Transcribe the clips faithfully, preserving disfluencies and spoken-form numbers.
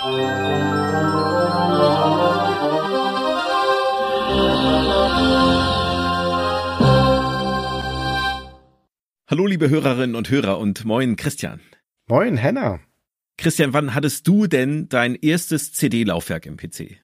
Hallo liebe Hörerinnen und Hörer und moin Christian. Moin Henna. Christian, wann hattest du denn dein erstes C D-Laufwerk im P C?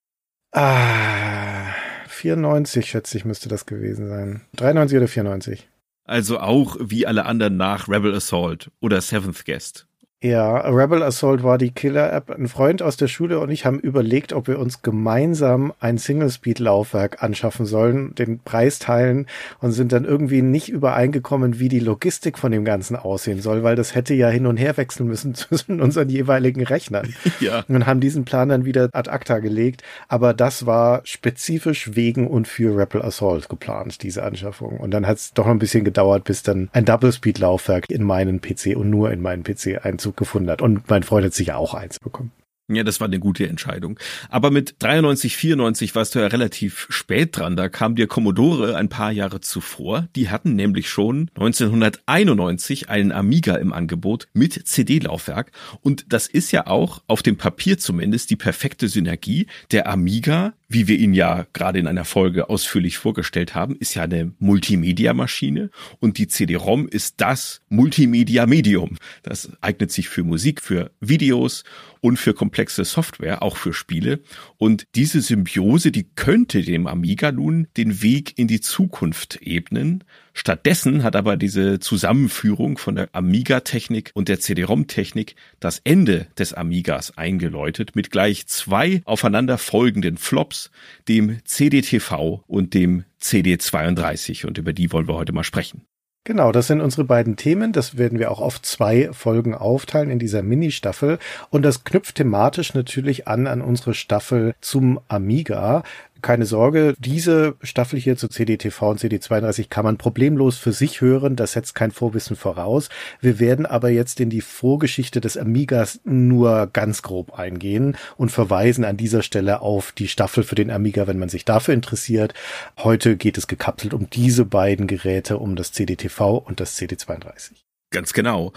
Ah, vierundneunzig schätze ich müsste das gewesen sein. dreiundneunzig oder vierundneunzig. Also auch wie alle anderen nach Rebel Assault oder Seventh Guest. Ja, Rebel Assault war die Killer-App. Ein Freund aus der Schule und ich haben überlegt, ob wir uns gemeinsam ein Single-Speed-Laufwerk anschaffen sollen, den Preis teilen und sind dann irgendwie nicht übereingekommen, wie die Logistik von dem Ganzen aussehen soll, weil das hätte ja hin und her wechseln müssen zwischen unseren jeweiligen Rechnern. Ja. Und haben diesen Plan dann wieder ad acta gelegt. Aber das war spezifisch wegen und für Rebel Assault geplant, diese Anschaffung. Und dann hat es doch ein bisschen gedauert, bis dann ein Double-Speed-Laufwerk in meinen P C und nur in meinen P C Einzug gefunden hat. Und mein Freund hat sicher auch eins bekommen. Ja, das war eine gute Entscheidung. Aber mit dreiundneunzig, vierundneunzig warst du ja relativ spät dran. Da kam dir Commodore ein paar Jahre zuvor. Die hatten nämlich schon neunzehnhunderteinundneunzig einen Amiga im Angebot mit C D-Laufwerk. Und das ist ja auch auf dem Papier zumindest die perfekte Synergie. Der Amiga, wie wir ihn ja gerade in einer Folge ausführlich vorgestellt haben, ist ja eine Multimedia-Maschine. Und die C D-ROM ist das Multimedia-Medium. Das eignet sich für Musik, für Videos und für komplexe Software, auch für Spiele. Und diese Symbiose, die könnte dem Amiga nun den Weg in die Zukunft ebnen. Stattdessen hat aber diese Zusammenführung von der Amiga-Technik und der C D-ROM-Technik das Ende des Amigas eingeläutet mit gleich zwei aufeinander folgenden Flops, dem C D T V und dem C D zweiunddreißig. Und über die wollen wir heute mal sprechen. Genau, das sind unsere beiden Themen. Das werden wir auch auf zwei Folgen aufteilen in dieser Mini-Staffel. Und das knüpft thematisch natürlich an an unsere Staffel zum Amiga. Keine Sorge, diese Staffel hier zu C D T V und C D zweiunddreißig kann man problemlos für sich hören. Das setzt kein Vorwissen voraus. Wir werden aber jetzt in die Vorgeschichte des Amigas nur ganz grob eingehen und verweisen an dieser Stelle auf die Staffel für den Amiga, wenn man sich dafür interessiert. Heute geht es gekapselt um diese beiden Geräte, um das C D T V und das C D zweiunddreißig. Ganz genau.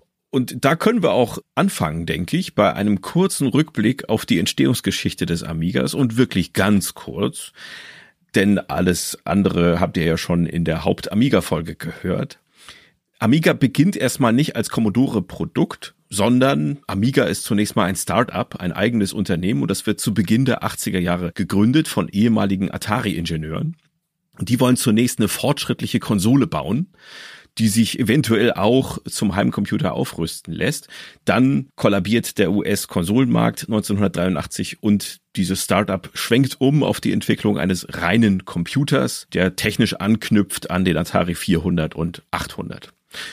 Und da können wir auch anfangen, denke ich, bei einem kurzen Rückblick auf die Entstehungsgeschichte des Amigas und wirklich ganz kurz, denn alles andere habt ihr ja schon in der Haupt-Amiga-Folge gehört. Amiga beginnt erstmal nicht als Commodore-Produkt, sondern Amiga ist zunächst mal ein Start-up, ein eigenes Unternehmen und das wird zu Beginn der achtziger Jahre gegründet von ehemaligen Atari-Ingenieuren. Und die wollen zunächst eine fortschrittliche Konsole bauen, die sich eventuell auch zum Heimcomputer aufrüsten lässt. Dann kollabiert der U S-Konsolenmarkt neunzehnhundertdreiundachtzig und dieses Startup schwenkt um auf die Entwicklung eines reinen Computers, der technisch anknüpft an den Atari vierhundert und achthundert.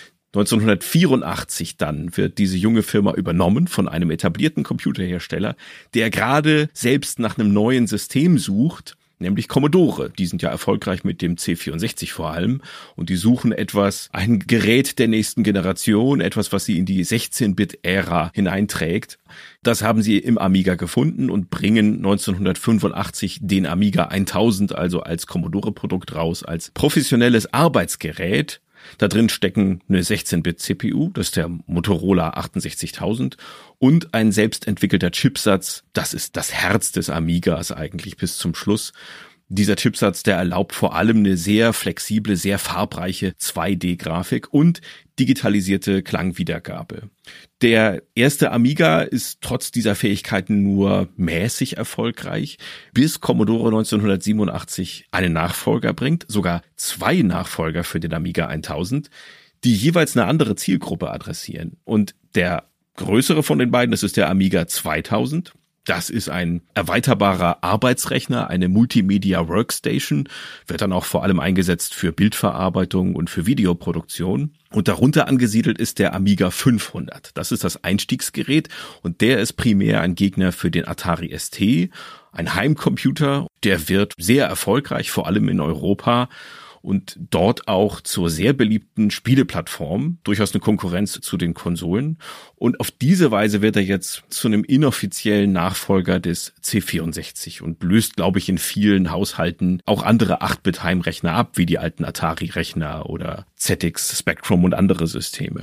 neunzehnhundertvierundachtzig dann wird diese junge Firma übernommen von einem etablierten Computerhersteller, der gerade selbst nach einem neuen System sucht, nämlich Commodore. Die sind ja erfolgreich mit dem C vierundsechzig vor allem und die suchen etwas, ein Gerät der nächsten Generation, etwas, was sie in die sechzehn-Bit-Ära hineinträgt. Das haben sie im Amiga gefunden und bringen neunzehnhundertfünfundachtzig den Amiga tausend, also als Commodore-Produkt raus, als professionelles Arbeitsgerät. Da drin stecken eine sechzehn-Bit-C P U, das ist der Motorola achtundsechzigtausend und ein selbstentwickelter Chipsatz, das ist das Herz des Amigas eigentlich bis zum Schluss. Dieser Chipsatz, der erlaubt vor allem eine sehr flexible, sehr farbreiche zwei D-Grafik und digitalisierte Klangwiedergabe. Der erste Amiga ist trotz dieser Fähigkeiten nur mäßig erfolgreich, bis Commodore neunzehnhundertsiebenundachtzig einen Nachfolger bringt, sogar zwei Nachfolger für den Amiga tausend, die jeweils eine andere Zielgruppe adressieren. Und der größere von den beiden, das ist der Amiga zweitausend. Das ist ein erweiterbarer Arbeitsrechner, eine Multimedia Workstation, wird dann auch vor allem eingesetzt für Bildverarbeitung und für Videoproduktion. Und darunter angesiedelt ist der Amiga fünfhundert. Das ist das Einstiegsgerät und der ist primär ein Gegner für den Atari S T, ein Heimcomputer. Der wird sehr erfolgreich, vor allem in Europa. Und dort auch zur sehr beliebten Spieleplattform, durchaus eine Konkurrenz zu den Konsolen. Und auf diese Weise wird er jetzt zu einem inoffiziellen Nachfolger des C vierundsechzig und löst, glaube ich, in vielen Haushalten auch andere acht-Bit-Heimrechner ab, wie die alten Atari-Rechner oder Z X Spectrum und andere Systeme.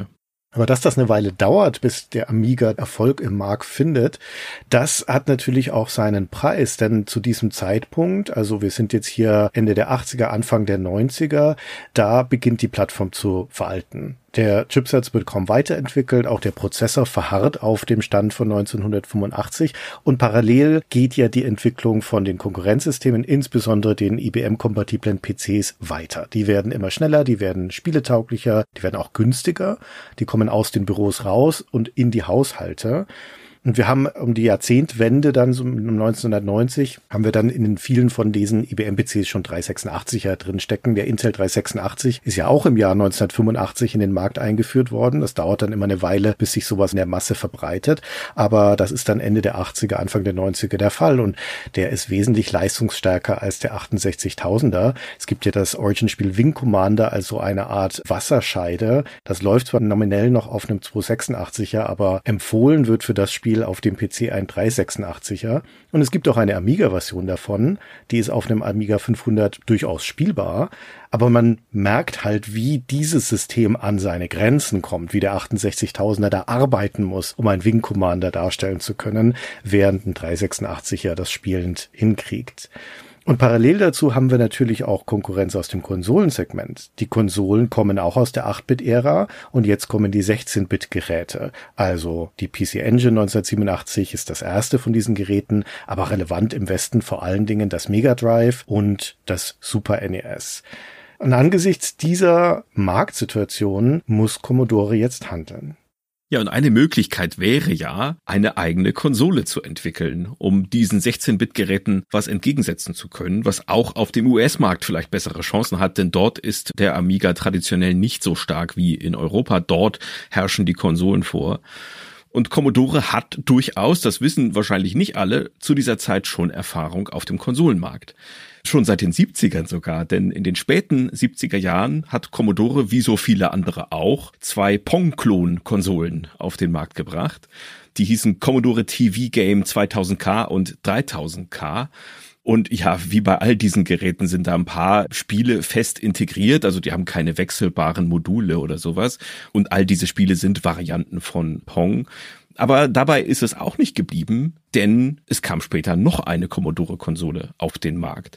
Aber dass das eine Weile dauert, bis der Amiga Erfolg im Markt findet, das hat natürlich auch seinen Preis, denn zu diesem Zeitpunkt, also wir sind jetzt hier Ende der achtziger, Anfang der neunziger, da beginnt die Plattform zu veralten. Der Chipsatz wird kaum weiterentwickelt, auch der Prozessor verharrt auf dem Stand von neunzehnhundertfünfundachtzig und parallel geht ja die Entwicklung von den Konkurrenzsystemen, insbesondere den I B M-kompatiblen P Cs, weiter. Die werden immer schneller, die werden spieletauglicher, die werden auch günstiger, die kommen aus den Büros raus und in die Haushalte. Und wir haben um die Jahrzehntwende dann so um neunzehnhundertneunzig haben wir dann in den vielen von diesen I B M-P Cs schon dreihundertsechsundachtziger drin stecken. Der Intel dreihundertsechsundachtzig ist ja auch im Jahr neunzehnhundertfünfundachtzig in den Markt eingeführt worden. Das dauert dann immer eine Weile, bis sich sowas in der Masse verbreitet. Aber das ist dann Ende der achtziger, Anfang der neunziger der Fall. Und der ist wesentlich leistungsstärker als der achtundsechzigtausender. Es gibt ja das Origin-Spiel Wing Commander als so eine Art Wasserscheide. Das läuft zwar nominell noch auf einem zweihundertsechsundachtziger, aber empfohlen wird für das Spiel auf dem P C ein dreihundertsechsundachtziger. Und es gibt auch eine Amiga-Version davon, die ist auf einem Amiga fünfhundert durchaus spielbar. Aber man merkt halt, wie dieses System an seine Grenzen kommt, wie der achtundsechzigtausender da arbeiten muss, um einen Wing Commander darstellen zu können, während ein dreihundertsechsundachtziger das spielend hinkriegt. Und parallel dazu haben wir natürlich auch Konkurrenz aus dem Konsolensegment. Die Konsolen kommen auch aus der acht-Bit-Ära und jetzt kommen die sechzehn-Bit-Geräte. Also die P C Engine neunzehnhundertsiebenundachtzig ist das erste von diesen Geräten, aber relevant im Westen vor allen Dingen das Mega Drive und das Super N E S. Und angesichts dieser Marktsituation muss Commodore jetzt handeln. Ja, und eine Möglichkeit wäre ja, eine eigene Konsole zu entwickeln, um diesen sechzehn-Bit-Geräten was entgegensetzen zu können, was auch auf dem U S-Markt vielleicht bessere Chancen hat, denn dort ist der Amiga traditionell nicht so stark wie in Europa. Dort herrschen die Konsolen vor. Und Commodore hat durchaus, das wissen wahrscheinlich nicht alle, zu dieser Zeit schon Erfahrung auf dem Konsolenmarkt. Schon seit den siebzigern sogar, denn in den späten siebziger Jahren hat Commodore, wie so viele andere auch, zwei Pong-Klon-Konsolen auf den Markt gebracht. Die hießen Commodore T V Game zweitausend K und dreitausend K. Und ja, wie bei all diesen Geräten sind da ein paar Spiele fest integriert, also die haben keine wechselbaren Module oder sowas. Und all diese Spiele sind Varianten von Pong. Aber dabei ist es auch nicht geblieben, denn es kam später noch eine Commodore-Konsole auf den Markt.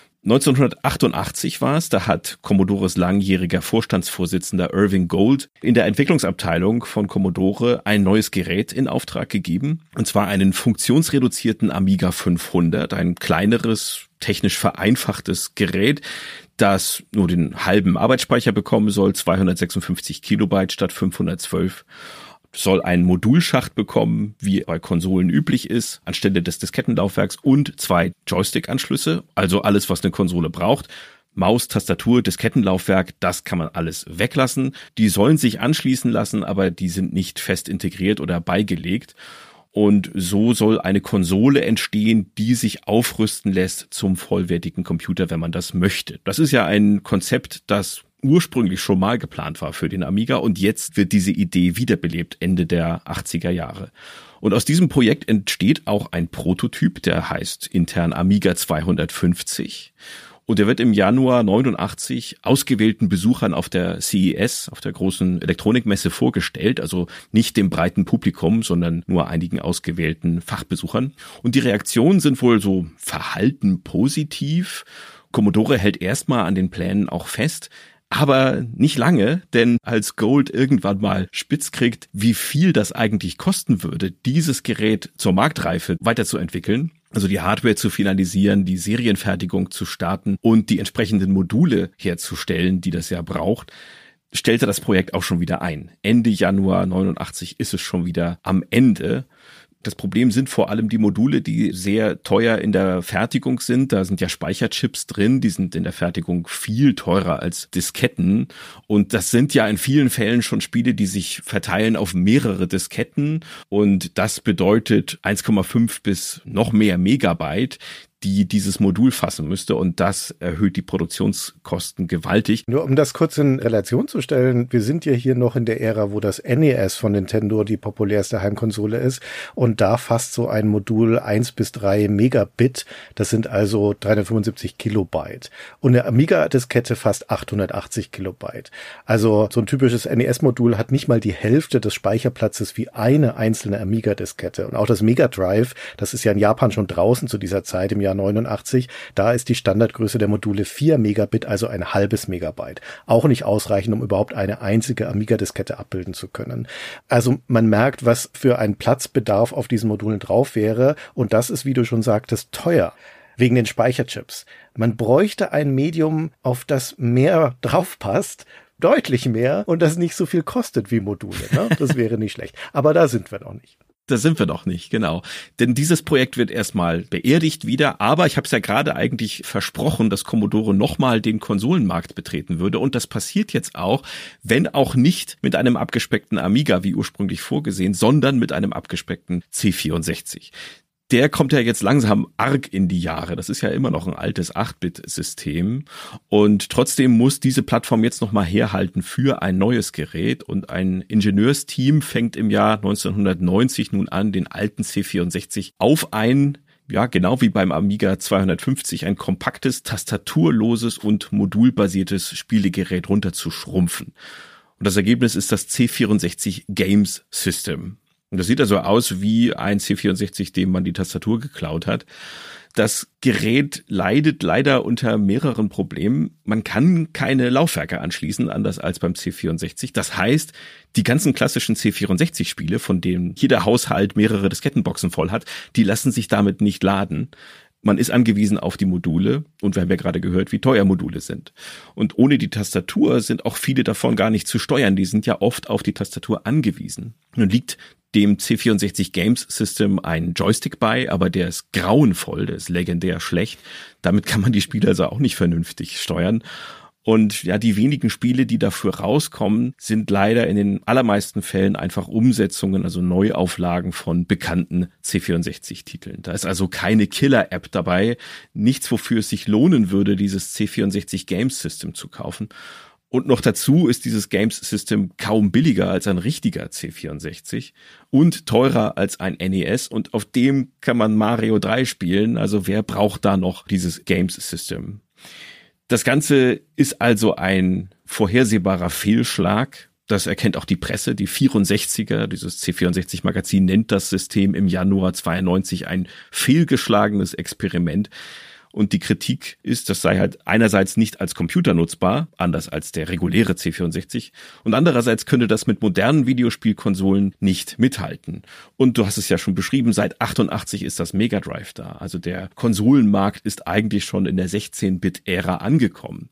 neunzehnhundertachtundachtzig war es, da hat Commodores langjähriger Vorstandsvorsitzender Irving Gold in der Entwicklungsabteilung von Commodore ein neues Gerät in Auftrag gegeben, und zwar einen funktionsreduzierten Amiga fünfhundert, ein kleineres, technisch vereinfachtes Gerät, das nur den halben Arbeitsspeicher bekommen soll, zweihundertsechsundfünfzig Kilobyte statt fünfhundertzwölf. Soll einen Modulschacht bekommen, wie bei Konsolen üblich ist, anstelle des Diskettenlaufwerks, und zwei Joystick-Anschlüsse, also alles, was eine Konsole braucht. Maus, Tastatur, Diskettenlaufwerk, das kann man alles weglassen. Die sollen sich anschließen lassen, aber die sind nicht fest integriert oder beigelegt. Und so soll eine Konsole entstehen, die sich aufrüsten lässt zum vollwertigen Computer, wenn man das möchte. Das ist ja ein Konzept, das ursprünglich schon mal geplant war für den Amiga, und jetzt wird diese Idee wiederbelebt, Ende der achtziger Jahre. Und aus diesem Projekt entsteht auch ein Prototyp, der heißt intern Amiga zweihundertfünfzig. Und der wird im Januar neunundachtzig ausgewählten Besuchern auf der C E S, auf der großen Elektronikmesse, vorgestellt. Also nicht dem breiten Publikum, sondern nur einigen ausgewählten Fachbesuchern. Und die Reaktionen sind wohl so verhalten positiv. Commodore hält erstmal an den Plänen auch fest. Aber nicht lange, denn als Gold irgendwann mal spitz kriegt, wie viel das eigentlich kosten würde, dieses Gerät zur Marktreife weiterzuentwickeln, also die Hardware zu finalisieren, die Serienfertigung zu starten und die entsprechenden Module herzustellen, die das ja braucht, stellte das Projekt auch schon wieder ein. Ende Januar neunundachtzig ist es schon wieder am Ende. Das Problem sind vor allem die Module, die sehr teuer in der Fertigung sind. Da sind ja Speicherchips drin, die sind in der Fertigung viel teurer als Disketten. Und das sind ja in vielen Fällen schon Spiele, die sich verteilen auf mehrere Disketten. Und das bedeutet eins Komma fünf bis noch mehr Megabyte, die dieses Modul fassen müsste und das erhöht die Produktionskosten gewaltig. Nur um das kurz in Relation zu stellen, wir sind ja hier noch in der Ära, wo das N E S von Nintendo die populärste Heimkonsole ist und da fasst so ein Modul eins bis drei Megabit, das sind also dreihundertfünfundsiebzig Kilobyte und eine Amiga-Diskette fasst achthundertachtzig Kilobyte. Also so ein typisches N E S-Modul hat nicht mal die Hälfte des Speicherplatzes wie eine einzelne Amiga-Diskette und auch das Mega Drive, das ist ja in Japan schon draußen zu dieser Zeit im Jahr neunundachtzig, da ist die Standardgröße der Module vier Megabit, also ein halbes Megabyte. Auch nicht ausreichend, um überhaupt eine einzige Amiga-Diskette abbilden zu können. Also man merkt, was für ein Platzbedarf auf diesen Modulen drauf wäre und das ist, wie du schon sagtest, teuer. Wegen den Speicherchips. Man bräuchte ein Medium, auf das mehr draufpasst, deutlich mehr und das nicht so viel kostet wie Module. Ne? Das wäre nicht schlecht. Aber da sind wir noch nicht. Da sind wir noch nicht, genau. Denn dieses Projekt wird erstmal beerdigt wieder, aber ich habe es ja gerade eigentlich versprochen, dass Commodore nochmal den Konsolenmarkt betreten würde und das passiert jetzt auch, wenn auch nicht mit einem abgespeckten Amiga wie ursprünglich vorgesehen, sondern mit einem abgespeckten C vierundsechzig. Der kommt ja jetzt langsam arg in die Jahre. Das ist ja immer noch ein altes acht-Bit-System. Und trotzdem muss diese Plattform jetzt nochmal herhalten für ein neues Gerät. Und ein Ingenieursteam fängt im Jahr neunzehnhundertneunzig nun an, den alten C vierundsechzig auf ein, ja genau wie beim Amiga zweihundertfünfzig, ein kompaktes, tastaturloses und modulbasiertes Spielegerät runterzuschrumpfen. Und das Ergebnis ist das C vierundsechzig Games System. Und das sieht also aus wie ein C vierundsechzig, dem man die Tastatur geklaut hat. Das Gerät leidet leider unter mehreren Problemen. Man kann keine Laufwerke anschließen, anders als beim C vierundsechzig. Das heißt, die ganzen klassischen C vierundsechzig-Spiele, von denen jeder Haushalt mehrere Diskettenboxen voll hat, die lassen sich damit nicht laden. Man ist angewiesen auf die Module und wir haben ja gerade gehört, wie teuer Module sind. Und ohne die Tastatur sind auch viele davon gar nicht zu steuern. Die sind ja oft auf die Tastatur angewiesen. Nun liegt dem C vierundsechzig Games System ein Joystick bei, aber der ist grauenvoll, der ist legendär schlecht. Damit kann man die Spiele also auch nicht vernünftig steuern. Und ja, die wenigen Spiele, die dafür rauskommen, sind leider in den allermeisten Fällen einfach Umsetzungen, also Neuauflagen von bekannten C vierundsechzig-Titeln. Da ist also keine Killer-App dabei, nichts, wofür es sich lohnen würde, dieses C vierundsechzig Games System zu kaufen. Und noch dazu ist dieses Games System kaum billiger als ein richtiger C vierundsechzig und teurer als ein N E S und auf dem kann man Mario drei spielen, also wer braucht da noch dieses Games System? Das Ganze ist also ein vorhersehbarer Fehlschlag. Das erkennt auch die Presse. Die vierundsechziger, dieses C vierundsechzig-Magazin, nennt das System im Januar zweiundneunzig ein fehlgeschlagenes Experiment. Und die Kritik ist, das sei halt einerseits nicht als Computer nutzbar, anders als der reguläre C vierundsechzig, und andererseits könnte das mit modernen Videospielkonsolen nicht mithalten. Und du hast es ja schon beschrieben, seit achtundachtzig ist das Mega Drive da. Also der Konsolenmarkt ist eigentlich schon in der sechzehn-Bit-Ära angekommen.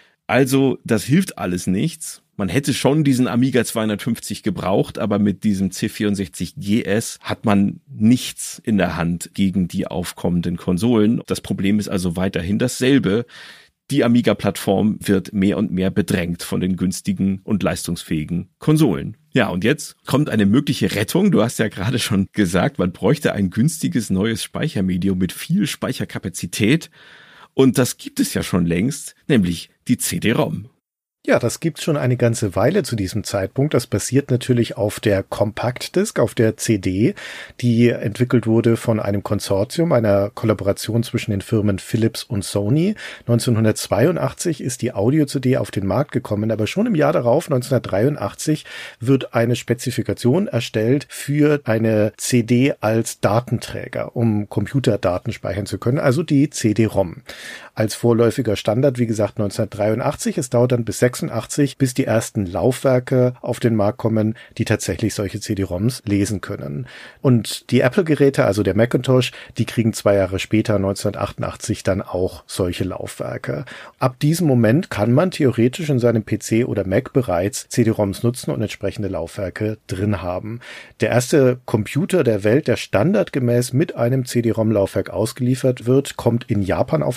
Also das hilft alles nichts. Man hätte schon diesen Amiga zweihundertfünfzig gebraucht, aber mit diesem C vierundsechzig G S hat man nichts in der Hand gegen die aufkommenden Konsolen. Das Problem ist also weiterhin dasselbe. Die Amiga-Plattform wird mehr und mehr bedrängt von den günstigen und leistungsfähigen Konsolen. Ja, und jetzt kommt eine mögliche Rettung. Du hast ja gerade schon gesagt, man bräuchte ein günstiges neues Speichermedium mit viel Speicherkapazität. Und das gibt es ja schon längst, nämlich die C D-ROM. Ja, das gibt's schon eine ganze Weile zu diesem Zeitpunkt. Das basiert natürlich auf der Compact Disc, auf der C D, die entwickelt wurde von einem Konsortium, einer Kollaboration zwischen den Firmen Philips und Sony. neunzehnhundertzweiundachtzig ist die Audio-C D auf den Markt gekommen, aber schon im Jahr darauf, neunzehnhundertdreiundachtzig, wird eine Spezifikation erstellt für eine C D als Datenträger, um Computerdaten speichern zu können, also die C D-ROM. Als vorläufiger Standard, wie gesagt, neunzehnhundertdreiundachtzig. Es dauert dann bis sechsundachtzig, bis die ersten Laufwerke auf den Markt kommen, die tatsächlich solche C D-ROMs lesen können. Und die Apple-Geräte, also der Macintosh, die kriegen zwei Jahre später, neunzehnhundertachtundachtzig, dann auch solche Laufwerke. Ab diesem Moment kann man theoretisch in seinem P C oder Mac bereits C D-ROMs nutzen und entsprechende Laufwerke drin haben. Der erste Computer der Welt, der standardgemäß mit einem C D-ROM-Laufwerk ausgeliefert wird, kommt in Japan auf den Markt im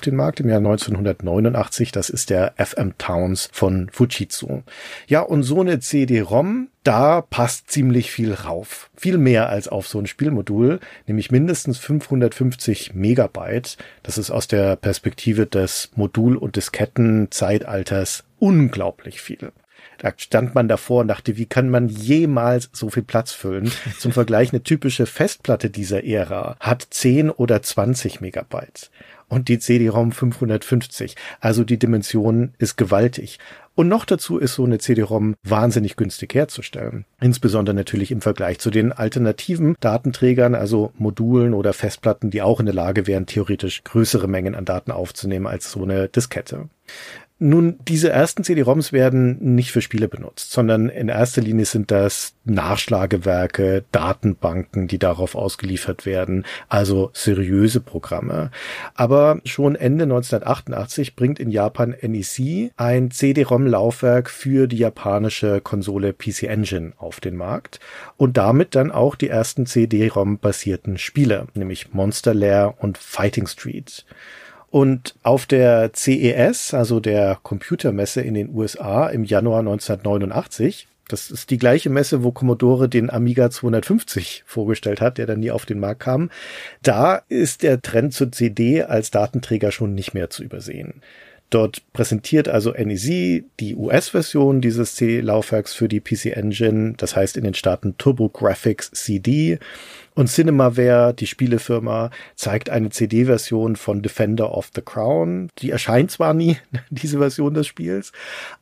Jahr neunzehnhundertneunundachtzig. Das ist der F M Towns von Fujitsu. Ja, und so eine C D-ROM, da passt ziemlich viel rauf. Viel mehr als auf so ein Spielmodul, nämlich mindestens fünfhundertfünfzig Megabyte. Das ist aus der Perspektive des Modul- und Diskettenzeitalters unglaublich viel. Da stand man davor und dachte, wie kann man jemals so viel Platz füllen? Zum Vergleich, eine typische Festplatte dieser Ära hat zehn oder zwanzig Megabyte. Und die C D-ROM fünfhundertfünfzig. Also die Dimension ist gewaltig. Und noch dazu ist so eine C D-ROM wahnsinnig günstig herzustellen. Insbesondere natürlich im Vergleich zu den alternativen Datenträgern, also Modulen oder Festplatten, die auch in der Lage wären, theoretisch größere Mengen an Daten aufzunehmen als so eine Diskette. Nun, diese ersten C D-ROMs werden nicht für Spiele benutzt, sondern in erster Linie sind das Nachschlagewerke, Datenbanken, die darauf ausgeliefert werden, also seriöse Programme. Aber schon Ende neunzehnhundertachtundachtzig bringt in Japan N E C ein C D-ROM-Laufwerk für die japanische Konsole P C Engine auf den Markt und damit dann auch die ersten C D-ROM-basierten Spiele, nämlich Monster Lair und Fighting Street. Und auf der C E S, also der Computermesse in den U S A im Januar neunzehnhundertneunundachtzig, das ist die gleiche Messe, wo Commodore den Amiga zweihundertfünfzig vorgestellt hat, der dann nie auf den Markt kam, da ist der Trend zur C D als Datenträger schon nicht mehr zu übersehen. Dort präsentiert also N E C die U S-Version dieses C D-Laufwerks für die P C Engine, das heißt in den Staaten TurboGrafx C D. Und Cinemaware, die Spielefirma, zeigt eine C D-Version von Defender of the Crown. Die erscheint zwar nie, diese Version des Spiels,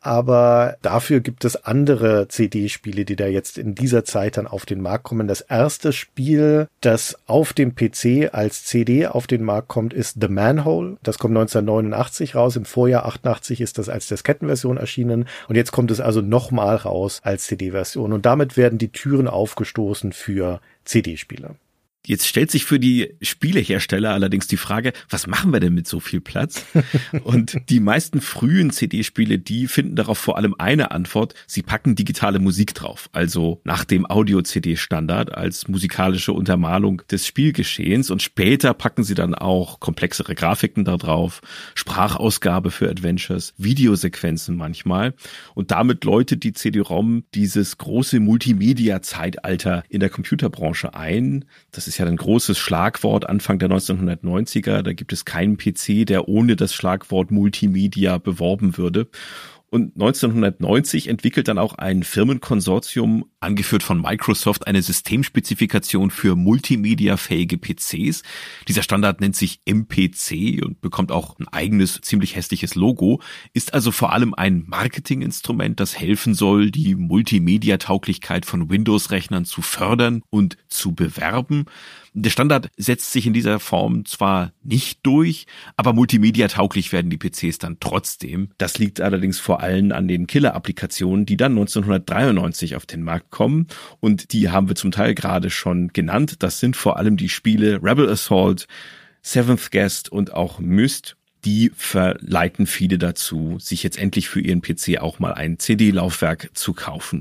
aber dafür gibt es andere C D-Spiele, die da jetzt in dieser Zeit dann auf den Markt kommen. Das erste Spiel, das auf dem P C als C D auf den Markt kommt, ist The Manhole. Das kommt neunzehnhundertneunundachtzig raus. Im Vorjahr achtundachtzig ist das als Diskettenversion erschienen. Und jetzt kommt es also nochmal raus als C D-Version. Und damit werden die Türen aufgestoßen für C D-Spiele. Jetzt stellt sich für die Spielehersteller allerdings die Frage, was machen wir denn mit so viel Platz? Und die meisten frühen C D-Spiele, die finden darauf vor allem eine Antwort: Sie packen digitale Musik drauf, also nach dem Audio-C D-Standard als musikalische Untermalung des Spielgeschehens. Und später packen sie dann auch komplexere Grafiken da drauf, Sprachausgabe für Adventures, Videosequenzen manchmal. Und damit läutet die C D-ROM dieses große Multimedia-Zeitalter in der Computerbranche ein. Das ist ja ein großes Schlagwort Anfang der neunzehnhundertneunziger. Da gibt es keinen P C, der ohne das Schlagwort Multimedia beworben würde. Und neunzehnhundertneunzig entwickelt dann auch ein Firmenkonsortium, angeführt von Microsoft, eine Systemspezifikation für multimediafähige P Cs. Dieser Standard nennt sich M P C und bekommt auch ein eigenes, ziemlich hässliches Logo, ist also vor allem ein Marketinginstrument, das helfen soll, die Multimedia-Tauglichkeit von Windows-Rechnern zu fördern und zu bewerben. Der Standard setzt sich in dieser Form zwar nicht durch, aber multimedia-tauglich werden die P Cs dann trotzdem. Das liegt allerdings vor allem an den Killer-Applikationen, die dann neunzehnhundertdreiundneunzig auf den Markt kommen. Und die haben wir zum Teil gerade schon genannt. Das sind vor allem die Spiele Rebel Assault, Seventh Guest und auch Myst. Die verleiten viele dazu, sich jetzt endlich für ihren P C auch mal ein C D-Laufwerk zu kaufen.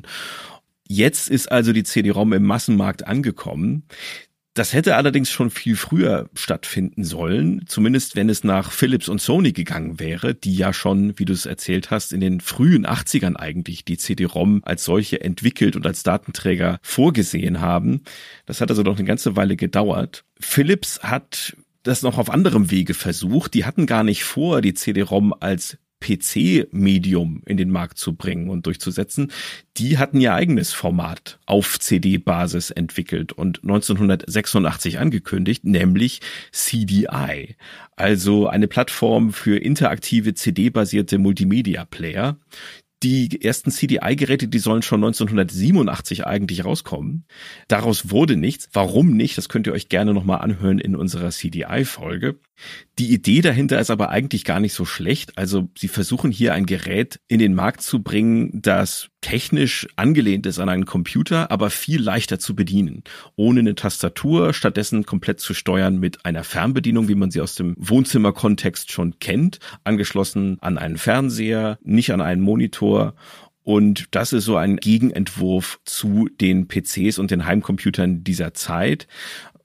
Jetzt ist also die C D-ROM im Massenmarkt angekommen. Das hätte allerdings schon viel früher stattfinden sollen, zumindest wenn es nach Philips und Sony gegangen wäre, die ja schon, wie du es erzählt hast, in den frühen achtzigern eigentlich die C D-ROM als solche entwickelt und als Datenträger vorgesehen haben. Das hat also noch eine ganze Weile gedauert. Philips hat das noch auf anderem Wege versucht. Die hatten gar nicht vor, die C D-ROM als P C-Medium in den Markt zu bringen und durchzusetzen. Die hatten ihr eigenes Format auf C D-Basis entwickelt und neunzehnhundertsechsundachtzig angekündigt, nämlich C D I, also eine Plattform für interaktive C D-basierte Multimedia-Player. Die ersten C D I-Geräte, die sollen schon neunzehnhundertsiebenundachtzig eigentlich rauskommen. Daraus wurde nichts. Warum nicht? Das könnt ihr euch gerne nochmal anhören in unserer C D I-Folge. Die Idee dahinter ist aber eigentlich gar nicht so schlecht. Also sie versuchen hier ein Gerät in den Markt zu bringen, das technisch angelehnt ist an einen Computer, aber viel leichter zu bedienen. Ohne eine Tastatur, stattdessen komplett zu steuern mit einer Fernbedienung, wie man sie aus dem Wohnzimmerkontext schon kennt, angeschlossen an einen Fernseher, nicht an einen Monitor. Und das ist so ein Gegenentwurf zu den P Cs und den Heimcomputern dieser Zeit.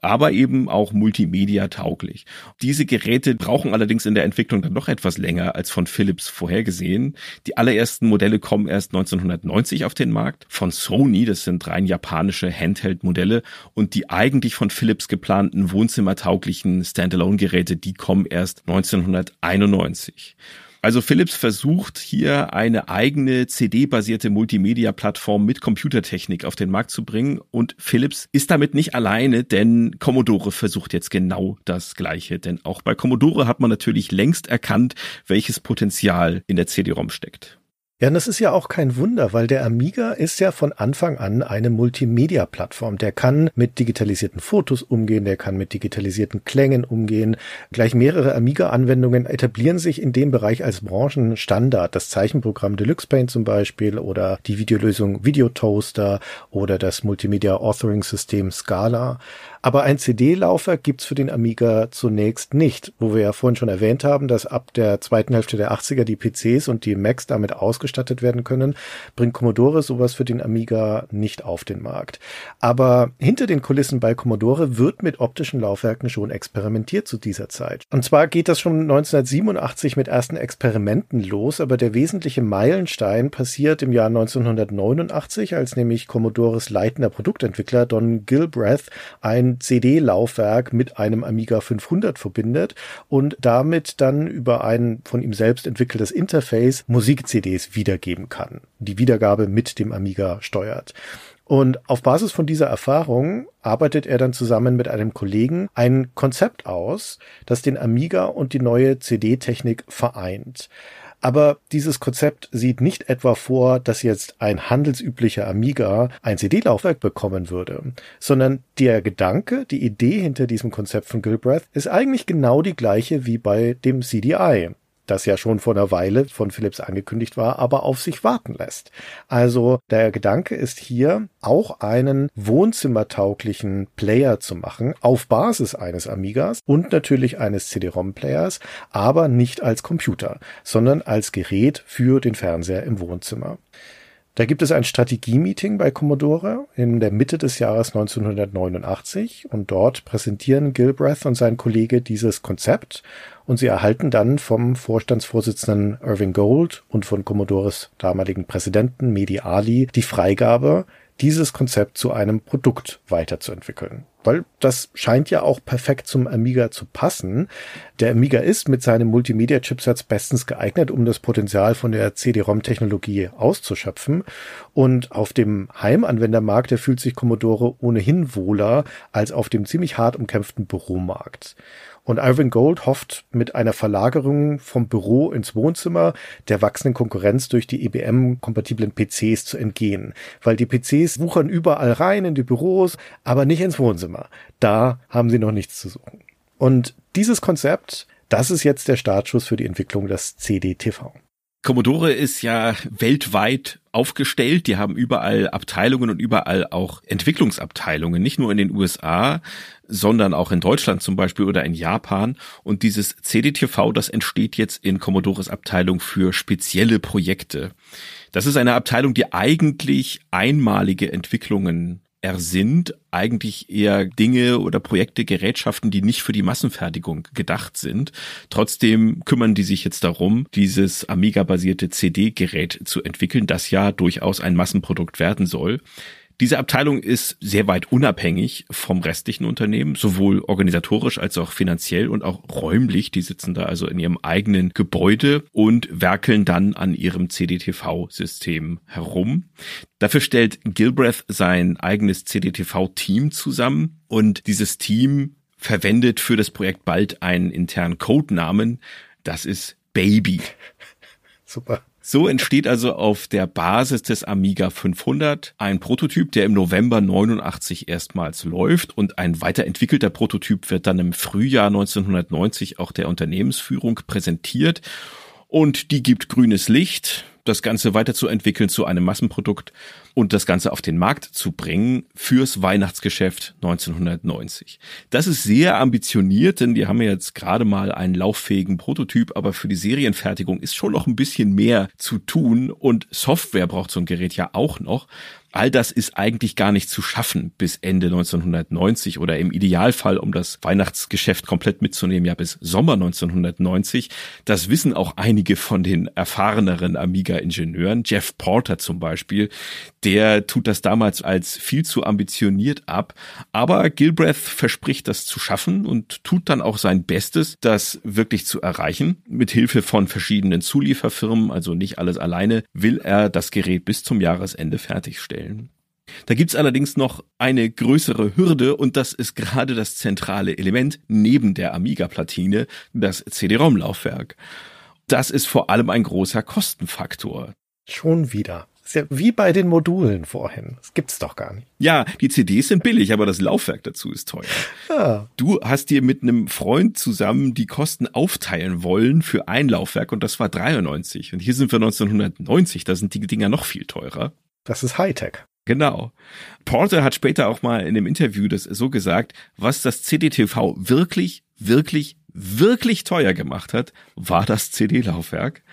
aber eben auch multimedia-tauglich. Diese Geräte brauchen allerdings in der Entwicklung dann noch etwas länger als von Philips vorhergesehen. Die allerersten Modelle kommen erst neunzehnhundertneunzig auf den Markt von Sony, das sind rein japanische Handheld-Modelle, und die eigentlich von Philips geplanten wohnzimmertauglichen Standalone-Geräte, die kommen erst neunzehnhunderteinundneunzig. Also Philips versucht hier eine eigene C D-basierte Multimedia-Plattform mit Computertechnik auf den Markt zu bringen, und Philips ist damit nicht alleine, denn Commodore versucht jetzt genau das Gleiche, denn auch bei Commodore hat man natürlich längst erkannt, welches Potenzial in der C D-ROM steckt. Ja, und das ist ja auch kein Wunder, weil der Amiga ist ja von Anfang an eine Multimedia-Plattform. Der kann mit digitalisierten Fotos umgehen, der kann mit digitalisierten Klängen umgehen. Gleich mehrere Amiga-Anwendungen etablieren sich in dem Bereich als Branchenstandard. Das Zeichenprogramm Deluxe Paint zum Beispiel oder die Videolösung Videotoaster oder das Multimedia-Authoring-System Scala. Aber ein C D-Laufwerk gibt's für den Amiga zunächst nicht, wo wir ja vorhin schon erwähnt haben, dass ab der zweiten Hälfte der achtziger die P Cs und die Macs damit ausgestattet werden können, bringt Commodore sowas für den Amiga nicht auf den Markt. Aber hinter den Kulissen bei Commodore wird mit optischen Laufwerken schon experimentiert zu dieser Zeit. Und zwar geht das schon neunzehnhundertsiebenundachtzig mit ersten Experimenten los, aber der wesentliche Meilenstein passiert im Jahr neunzehnhundertneunundachtzig, als nämlich Commodores leitender Produktentwickler Don Gilbreth ein C D-Laufwerk mit einem Amiga fünfhundert verbindet und damit dann über ein von ihm selbst entwickeltes Interface Musik-C Ds wiedergeben kann, die Wiedergabe mit dem Amiga steuert. Und auf Basis von dieser Erfahrung arbeitet er dann zusammen mit einem Kollegen ein Konzept aus, das den Amiga und die neue C D-Technik vereint. Aber dieses Konzept sieht nicht etwa vor, dass jetzt ein handelsüblicher Amiga ein C D-Laufwerk bekommen würde, sondern der Gedanke, die Idee hinter diesem Konzept von Gilbreth ist eigentlich genau die gleiche wie bei dem C D I, das ja schon vor einer Weile von Philips angekündigt war, aber auf sich warten lässt. Also der Gedanke ist hier, auch einen wohnzimmertauglichen Player zu machen, auf Basis eines Amigas und natürlich eines C D-ROM-Players, aber nicht als Computer, sondern als Gerät für den Fernseher im Wohnzimmer. Da gibt es ein Strategie-Meeting bei Commodore in der Mitte des Jahres neunzehnhundertneunundachtzig und dort präsentieren Gilbreth und sein Kollege dieses Konzept und sie erhalten dann vom Vorstandsvorsitzenden Irving Gold und von Commodores damaligen Präsidenten Mehdi Ali die Freigabe, dieses Konzept zu einem Produkt weiterzuentwickeln. Weil das scheint ja auch perfekt zum Amiga zu passen. Der Amiga ist mit seinem Multimedia-Chipsatz bestens geeignet, um das Potenzial von der C D-ROM-Technologie auszuschöpfen. Und auf dem Heimanwendermarkt, der fühlt sich Commodore ohnehin wohler als auf dem ziemlich hart umkämpften Büromarkt. Und Irving Gold hofft mit einer Verlagerung vom Büro ins Wohnzimmer der wachsenden Konkurrenz durch die I B M-kompatiblen P Cs zu entgehen. Weil die P Cs wuchern überall rein in die Büros, aber nicht ins Wohnzimmer. Da haben sie noch nichts zu suchen. Und dieses Konzept, das ist jetzt der Startschuss für die Entwicklung des C D T V. Commodore ist ja weltweit aufgestellt. Die haben überall Abteilungen und überall auch Entwicklungsabteilungen, nicht nur in den U S A, sondern auch in Deutschland zum Beispiel oder in Japan. Und dieses C D T V, das entsteht jetzt in Commodores Abteilung für spezielle Projekte. Das ist eine Abteilung, die eigentlich einmalige Entwicklungen ersinnt, eigentlich eher Dinge oder Projekte, Gerätschaften, die nicht für die Massenfertigung gedacht sind. Trotzdem kümmern die sich jetzt darum, dieses Amiga-basierte C D-Gerät zu entwickeln, das ja durchaus ein Massenprodukt werden soll. Diese Abteilung ist sehr weit unabhängig vom restlichen Unternehmen, sowohl organisatorisch als auch finanziell und auch räumlich. Die sitzen da also in ihrem eigenen Gebäude und werkeln dann an ihrem C D T V-System herum. Dafür stellt Gilbreth sein eigenes C D T V-Team zusammen und dieses Team verwendet für das Projekt bald einen internen Codenamen. Das ist Baby. Super. So entsteht also auf der Basis des Amiga fünfhundert ein Prototyp, der im November neunundachtzig erstmals läuft, und ein weiterentwickelter Prototyp wird dann im Frühjahr neunzehnhundertneunzig auch der Unternehmensführung präsentiert, und die gibt grünes Licht, das Ganze weiterzuentwickeln zu einem Massenprodukt und das Ganze auf den Markt zu bringen fürs Weihnachtsgeschäft neunzehnhundertneunzig. Das ist sehr ambitioniert, denn die haben ja jetzt gerade mal einen lauffähigen Prototyp, aber für die Serienfertigung ist schon noch ein bisschen mehr zu tun, und Software braucht so ein Gerät ja auch noch. All das ist eigentlich gar nicht zu schaffen bis Ende neunzehnhundertneunzig oder im Idealfall, um das Weihnachtsgeschäft komplett mitzunehmen, ja bis Sommer neunzehnhundertneunzig. Das wissen auch einige von den erfahreneren Amiga-Ingenieuren. Jeff Porter zum Beispiel, der tut das damals als viel zu ambitioniert ab. Aber Gilbreth verspricht, das zu schaffen und tut dann auch sein Bestes, das wirklich zu erreichen. Mit Hilfe von verschiedenen Zulieferfirmen, also nicht alles alleine, will er das Gerät bis zum Jahresende fertigstellen. Da gibt's allerdings noch eine größere Hürde und das ist gerade das zentrale Element neben der Amiga-Platine, das C D-ROM-Laufwerk. Das ist vor allem ein großer Kostenfaktor. Schon wieder. Ist ja wie bei den Modulen vorhin. Das gibt's doch gar nicht. Ja, die C Ds sind billig, aber das Laufwerk dazu ist teuer. Ja. Du hast dir mit einem Freund zusammen die Kosten aufteilen wollen für ein Laufwerk und das war dreiundneunzig. Und hier sind wir neunzehnhundertneunzig, da sind die Dinger noch viel teurer. Das ist Hightech. Genau. Porter hat später auch mal in einem Interview das so gesagt, was das C D T V wirklich, wirklich, wirklich teuer gemacht hat, war das C D-Laufwerk.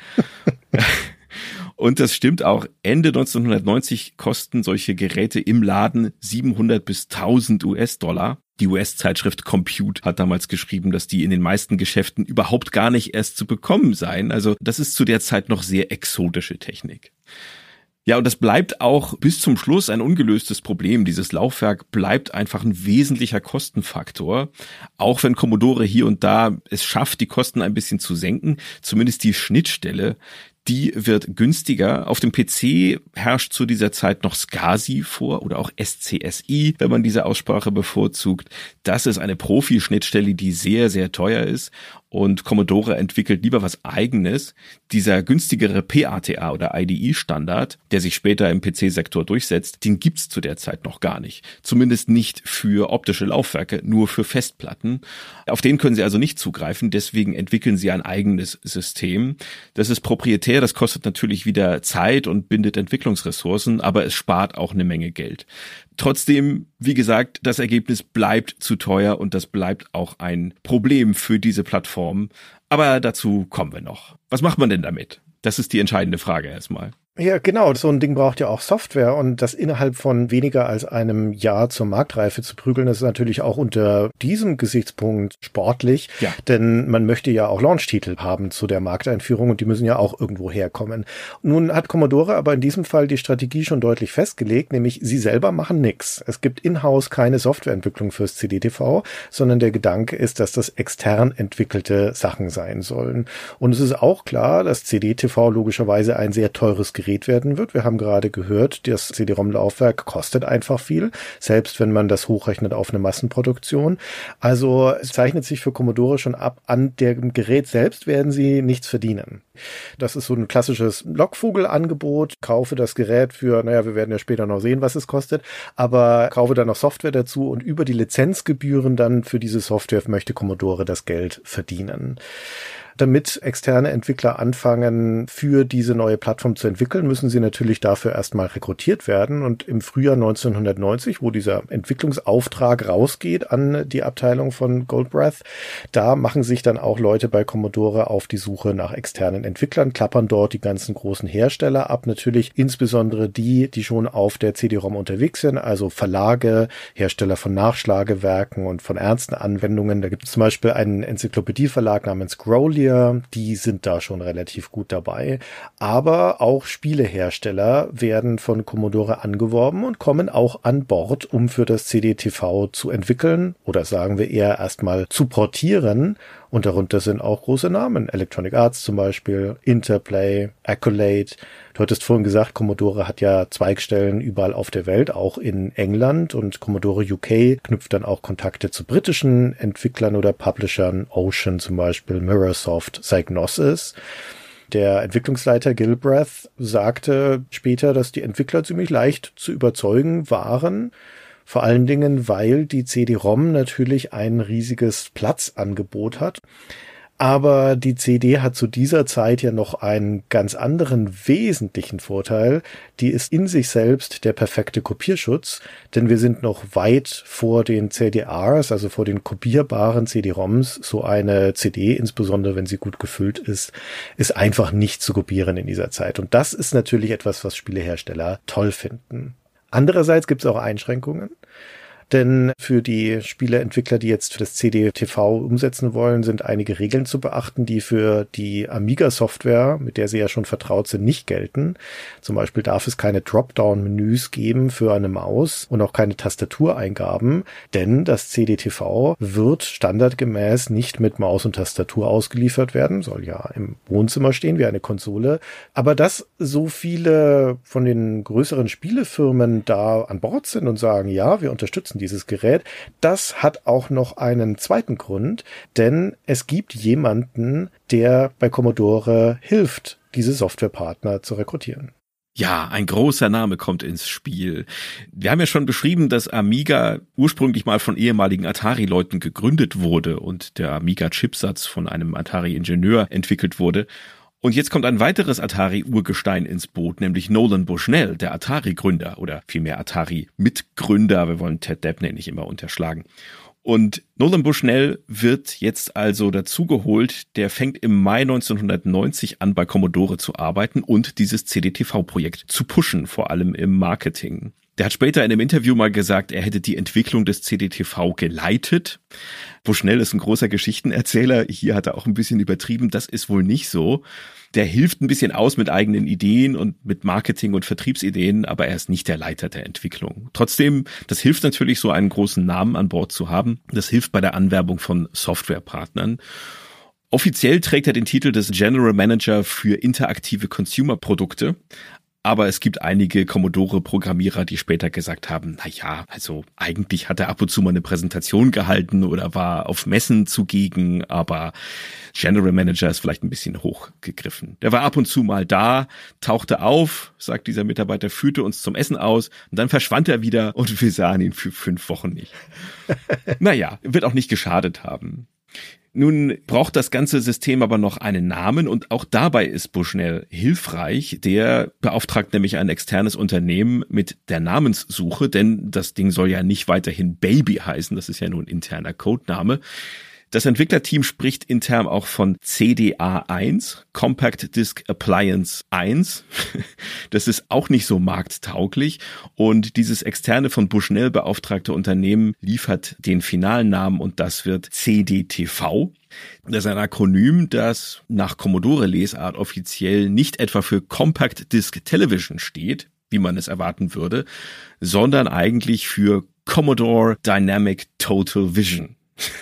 Und das stimmt auch. Ende neunzehnhundertneunzig kosten solche Geräte im Laden siebenhundert bis tausend US-Dollar. Die U S-Zeitschrift Compute hat damals geschrieben, dass die in den meisten Geschäften überhaupt gar nicht erst zu bekommen seien. Also das ist zu der Zeit noch sehr exotische Technik. Ja, und das bleibt auch bis zum Schluss ein ungelöstes Problem. Dieses Laufwerk bleibt einfach ein wesentlicher Kostenfaktor. Auch wenn Commodore hier und da es schafft, die Kosten ein bisschen zu senken, zumindest die Schnittstelle, die wird günstiger. Auf dem P C herrscht zu dieser Zeit noch SCSI vor oder auch S C S I, wenn man diese Aussprache bevorzugt. Das ist eine Profi-Schnittstelle, die sehr, sehr teuer ist. Und Commodore entwickelt lieber was Eigenes. Dieser günstigere P A T A oder I D E-Standard, der sich später im P C-Sektor durchsetzt, den gibt's zu der Zeit noch gar nicht. Zumindest nicht für optische Laufwerke, nur für Festplatten. Auf den können sie also nicht zugreifen, deswegen entwickeln sie ein eigenes System. Das ist proprietär, das kostet natürlich wieder Zeit und bindet Entwicklungsressourcen, aber es spart auch eine Menge Geld. Trotzdem, wie gesagt, das Ergebnis bleibt zu teuer und das bleibt auch ein Problem für diese Plattform. Aber dazu kommen wir noch. Was macht man denn damit? Das ist die entscheidende Frage erstmal. Ja, genau. So ein Ding braucht ja auch Software und das innerhalb von weniger als einem Jahr zur Marktreife zu prügeln, das ist natürlich auch unter diesem Gesichtspunkt sportlich, ja. Denn man möchte ja auch Launch-Titel haben zu der Markteinführung und die müssen ja auch irgendwo herkommen. Nun hat Commodore aber in diesem Fall die Strategie schon deutlich festgelegt, nämlich sie selber machen nichts. Es gibt in-house keine Softwareentwicklung fürs C D T V, sondern der Gedanke ist, dass das extern entwickelte Sachen sein sollen. Und es ist auch klar, dass C D T V logischerweise ein sehr teures Gerät werden wird. Wir haben gerade gehört, das C D-ROM-Laufwerk kostet einfach viel, selbst wenn man das hochrechnet auf eine Massenproduktion. Also es zeichnet sich für Commodore schon ab, an dem Gerät selbst werden sie nichts verdienen. Das ist so ein klassisches Lockvogel-Angebot. Kaufe das Gerät für, naja, wir werden ja später noch sehen, was es kostet, aber kaufe dann noch Software dazu und über die Lizenzgebühren dann für diese Software möchte Commodore das Geld verdienen. Damit externe Entwickler anfangen, für diese neue Plattform zu entwickeln, müssen sie natürlich dafür erstmal rekrutiert werden. Und im Frühjahr neunzehnhundertneunzig, wo dieser Entwicklungsauftrag rausgeht an die Abteilung von Goldbreath, da machen sich dann auch Leute bei Commodore auf die Suche nach externen Entwicklern, klappern dort die ganzen großen Hersteller ab. Natürlich insbesondere die, die schon auf der C D-ROM unterwegs sind, also Verlage, Hersteller von Nachschlagewerken und von ernsten Anwendungen. Da gibt es zum Beispiel einen Enzyklopädieverlag namens Grolier. Die sind da schon relativ gut dabei. Aber auch Spielehersteller werden von Commodore angeworben und kommen auch an Bord, um für das C D T V zu entwickeln oder sagen wir eher erstmal zu portieren. Und darunter sind auch große Namen. Electronic Arts zum Beispiel, Interplay, Accolade. Du hattest vorhin gesagt, Commodore hat ja Zweigstellen überall auf der Welt, auch in England. Und Commodore U K knüpft dann auch Kontakte zu britischen Entwicklern oder Publishern. Ocean zum Beispiel, Mirrorsoft, Psygnosis. Der Entwicklungsleiter Gilbreth sagte später, dass die Entwickler ziemlich leicht zu überzeugen waren. Vor allen Dingen, weil die C D-ROM natürlich ein riesiges Platzangebot hat. Aber die C D hat zu dieser Zeit ja noch einen ganz anderen wesentlichen Vorteil. Die ist in sich selbst der perfekte Kopierschutz, denn wir sind noch weit vor den C D Rs, also vor den kopierbaren C D-ROMs. So eine C D, insbesondere wenn sie gut gefüllt ist, ist einfach nicht zu kopieren in dieser Zeit. Und das ist natürlich etwas, was Spielehersteller toll finden. Andererseits gibt es auch Einschränkungen. Denn für die Spieleentwickler, die jetzt für das C D T V umsetzen wollen, sind einige Regeln zu beachten, die für die Amiga-Software, mit der sie ja schon vertraut sind, nicht gelten. Zum Beispiel darf es keine Dropdown-Menüs geben für eine Maus und auch keine Tastatureingaben, denn das C D T V wird standardgemäß nicht mit Maus und Tastatur ausgeliefert werden, soll ja im Wohnzimmer stehen wie eine Konsole. Aber dass so viele von den größeren Spielefirmen da an Bord sind und sagen, ja, wir unterstützen dieses Gerät, das hat auch noch einen zweiten Grund, denn es gibt jemanden, der bei Commodore hilft, diese Softwarepartner zu rekrutieren. Ja, ein großer Name kommt ins Spiel. Wir haben ja schon beschrieben, dass Amiga ursprünglich mal von ehemaligen Atari-Leuten gegründet wurde und der Amiga-Chipsatz von einem Atari-Ingenieur entwickelt wurde. Und jetzt kommt ein weiteres Atari-Urgestein ins Boot, nämlich Nolan Bushnell, der Atari-Gründer oder vielmehr Atari-Mitgründer. Wir wollen Ted Dabney nicht immer unterschlagen. Und Nolan Bushnell wird jetzt also dazugeholt. Der fängt im Mai neunzehnhundertneunzig an, bei Commodore zu arbeiten und dieses C D T V-Projekt zu pushen, vor allem im Marketing. Der hat später in einem Interview mal gesagt, er hätte die Entwicklung des C D T V geleitet. Bushnell ist ein großer Geschichtenerzähler. Hier hat er auch ein bisschen übertrieben. Das ist wohl nicht so. Der hilft ein bisschen aus mit eigenen Ideen und mit Marketing- und Vertriebsideen, aber er ist nicht der Leiter der Entwicklung. Trotzdem, das hilft natürlich, so einen großen Namen an Bord zu haben. Das hilft bei der Anwerbung von Softwarepartnern. Offiziell trägt er den Titel des General Manager für interaktive Consumer-Produkte. Aber es gibt einige Commodore-Programmierer, die später gesagt haben, na ja, also eigentlich hat er ab und zu mal eine Präsentation gehalten oder war auf Messen zugegen, aber General Manager ist vielleicht ein bisschen hochgegriffen. Der war ab und zu mal da, tauchte auf, sagt dieser Mitarbeiter, führte uns zum Essen aus und dann verschwand er wieder und wir sahen ihn für fünf Wochen nicht. Naja, wird auch nicht geschadet haben. Nun braucht das ganze System aber noch einen Namen und auch dabei ist Bushnell hilfreich. Der beauftragt nämlich ein externes Unternehmen mit der Namenssuche, denn das Ding soll ja nicht weiterhin Baby heißen, das ist ja nur ein interner Codename. Das Entwicklerteam spricht intern auch von C D A eins, Compact Disc Appliance eins. Das ist auch nicht so markttauglich. Und dieses externe von Bushnell beauftragte Unternehmen liefert den finalen Namen und das wird C D T V. Das ist ein Akronym, das nach Commodore-Lesart offiziell nicht etwa für Compact Disc Television steht, wie man es erwarten würde, sondern eigentlich für Commodore Dynamic Total Vision.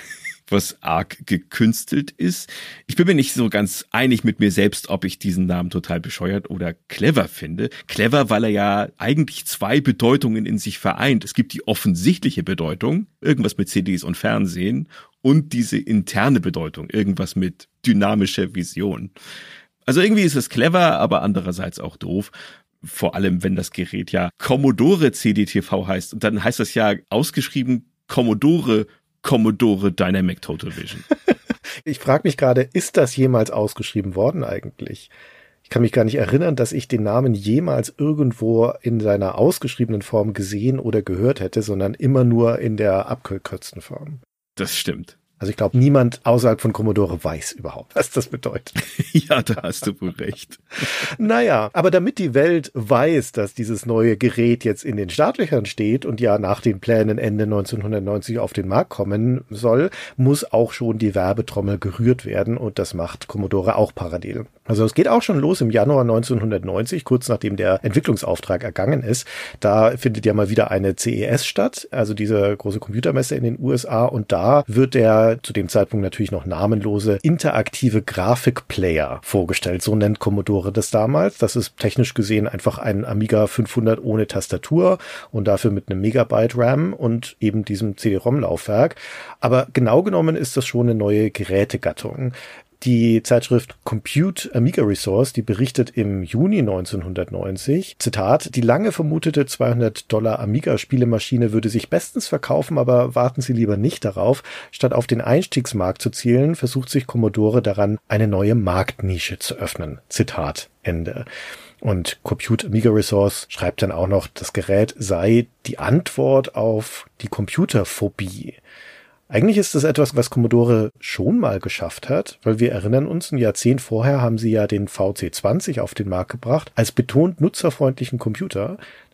Was arg gekünstelt ist. Ich bin mir nicht so ganz einig mit mir selbst, ob ich diesen Namen total bescheuert oder clever finde. Clever, weil er ja eigentlich zwei Bedeutungen in sich vereint. Es gibt die offensichtliche Bedeutung, irgendwas mit C Ds und Fernsehen, und diese interne Bedeutung, irgendwas mit dynamischer Vision. Also irgendwie ist es clever, aber andererseits auch doof. Vor allem, wenn das Gerät ja Commodore C D T V heißt. Und dann heißt das ja ausgeschrieben Commodore Commodore Dynamic Total Vision. Ich frage mich gerade, ist das jemals ausgeschrieben worden eigentlich? Ich kann mich gar nicht erinnern, dass ich den Namen jemals irgendwo in seiner ausgeschriebenen Form gesehen oder gehört hätte, sondern immer nur in der abgekürzten Form. Das stimmt. Also ich glaube, niemand außerhalb von Commodore weiß überhaupt, was das bedeutet. Ja, da hast du wohl recht. Naja, aber damit die Welt weiß, dass dieses neue Gerät jetzt in den Startlöchern steht und ja nach den Plänen Ende neunzehnhundertneunzig auf den Markt kommen soll, muss auch schon die Werbetrommel gerührt werden und das macht Commodore auch parallel. Also es geht auch schon los im Januar neunzehnhundertneunzig, kurz nachdem der Entwicklungsauftrag ergangen ist. Da findet ja mal wieder eine C E S statt, also diese große Computermesse in den U S A, und da wird der zu dem Zeitpunkt natürlich noch namenlose interaktive Grafikplayer vorgestellt. So nennt Commodore das damals. Das ist technisch gesehen einfach ein Amiga fünfhundert ohne Tastatur und dafür mit einem Megabyte RAM und eben diesem C D-ROM-Laufwerk. Aber genau genommen ist das schon eine neue Gerätegattung. Die Zeitschrift Compute Amiga Resource, die berichtet im Juni neunzehnhundertneunzig, Zitat, die lange vermutete zweihundert Dollar Amiga-Spielemaschine würde sich bestens verkaufen, aber warten Sie lieber nicht darauf. Statt auf den Einstiegsmarkt zu zielen, versucht sich Commodore daran, eine neue Marktnische zu öffnen. Zitat Ende. Und Compute Amiga Resource schreibt dann auch noch, das Gerät sei die Antwort auf die Computerphobie. Eigentlich ist das etwas, was Commodore schon mal geschafft hat, weil wir erinnern uns, ein Jahrzehnt vorher haben sie ja den V C zwanzig auf den Markt gebracht, als betont nutzerfreundlichen Computer.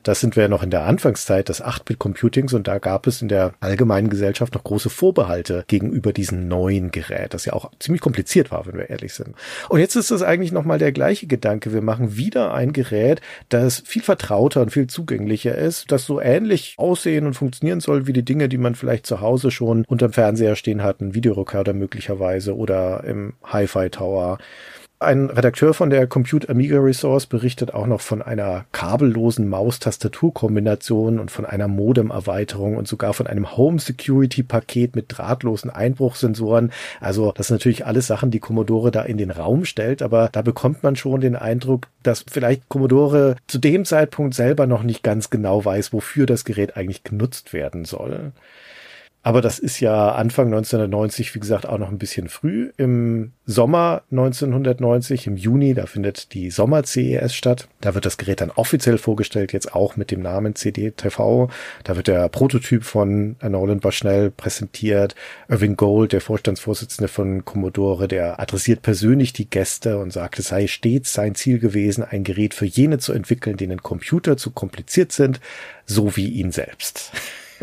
Da sind wir ja noch in der Anfangszeit des acht-Bit-Computings und da gab es in der allgemeinen Gesellschaft noch große Vorbehalte gegenüber diesem neuen Gerät, das ja auch ziemlich kompliziert war, wenn wir ehrlich sind. Und jetzt ist das eigentlich nochmal der gleiche Gedanke. Wir machen wieder ein Gerät, das viel vertrauter und viel zugänglicher ist, das so ähnlich aussehen und funktionieren soll wie die Dinge, die man vielleicht zu Hause schon unterm Fernseher stehen hat, ein Videorekorder möglicherweise oder im Hi-Fi-Tower. Ein Redakteur von der Compute Amiga Resource berichtet auch noch von einer kabellosen Maus-Tastatur-Kombination und von einer Modem-Erweiterung und sogar von einem Home-Security-Paket mit drahtlosen Einbruchsensoren. Also das sind natürlich alles Sachen, die Commodore da in den Raum stellt, aber da bekommt man schon den Eindruck, dass vielleicht Commodore zu dem Zeitpunkt selber noch nicht ganz genau weiß, wofür das Gerät eigentlich genutzt werden soll. Aber das ist ja Anfang neunzehnhundertneunzig, wie gesagt, auch noch ein bisschen früh. Im Sommer neunzehnhundertneunzig, im Juni, da findet die Sommer-C E S statt. Da wird das Gerät dann offiziell vorgestellt, jetzt auch mit dem Namen C D T V. Da wird der Prototyp von Nolan Bushnell präsentiert. Irving Gold, der Vorstandsvorsitzende von Commodore, der adressiert persönlich die Gäste und sagt, es sei stets sein Ziel gewesen, ein Gerät für jene zu entwickeln, denen Computer zu kompliziert sind, so wie ihn selbst.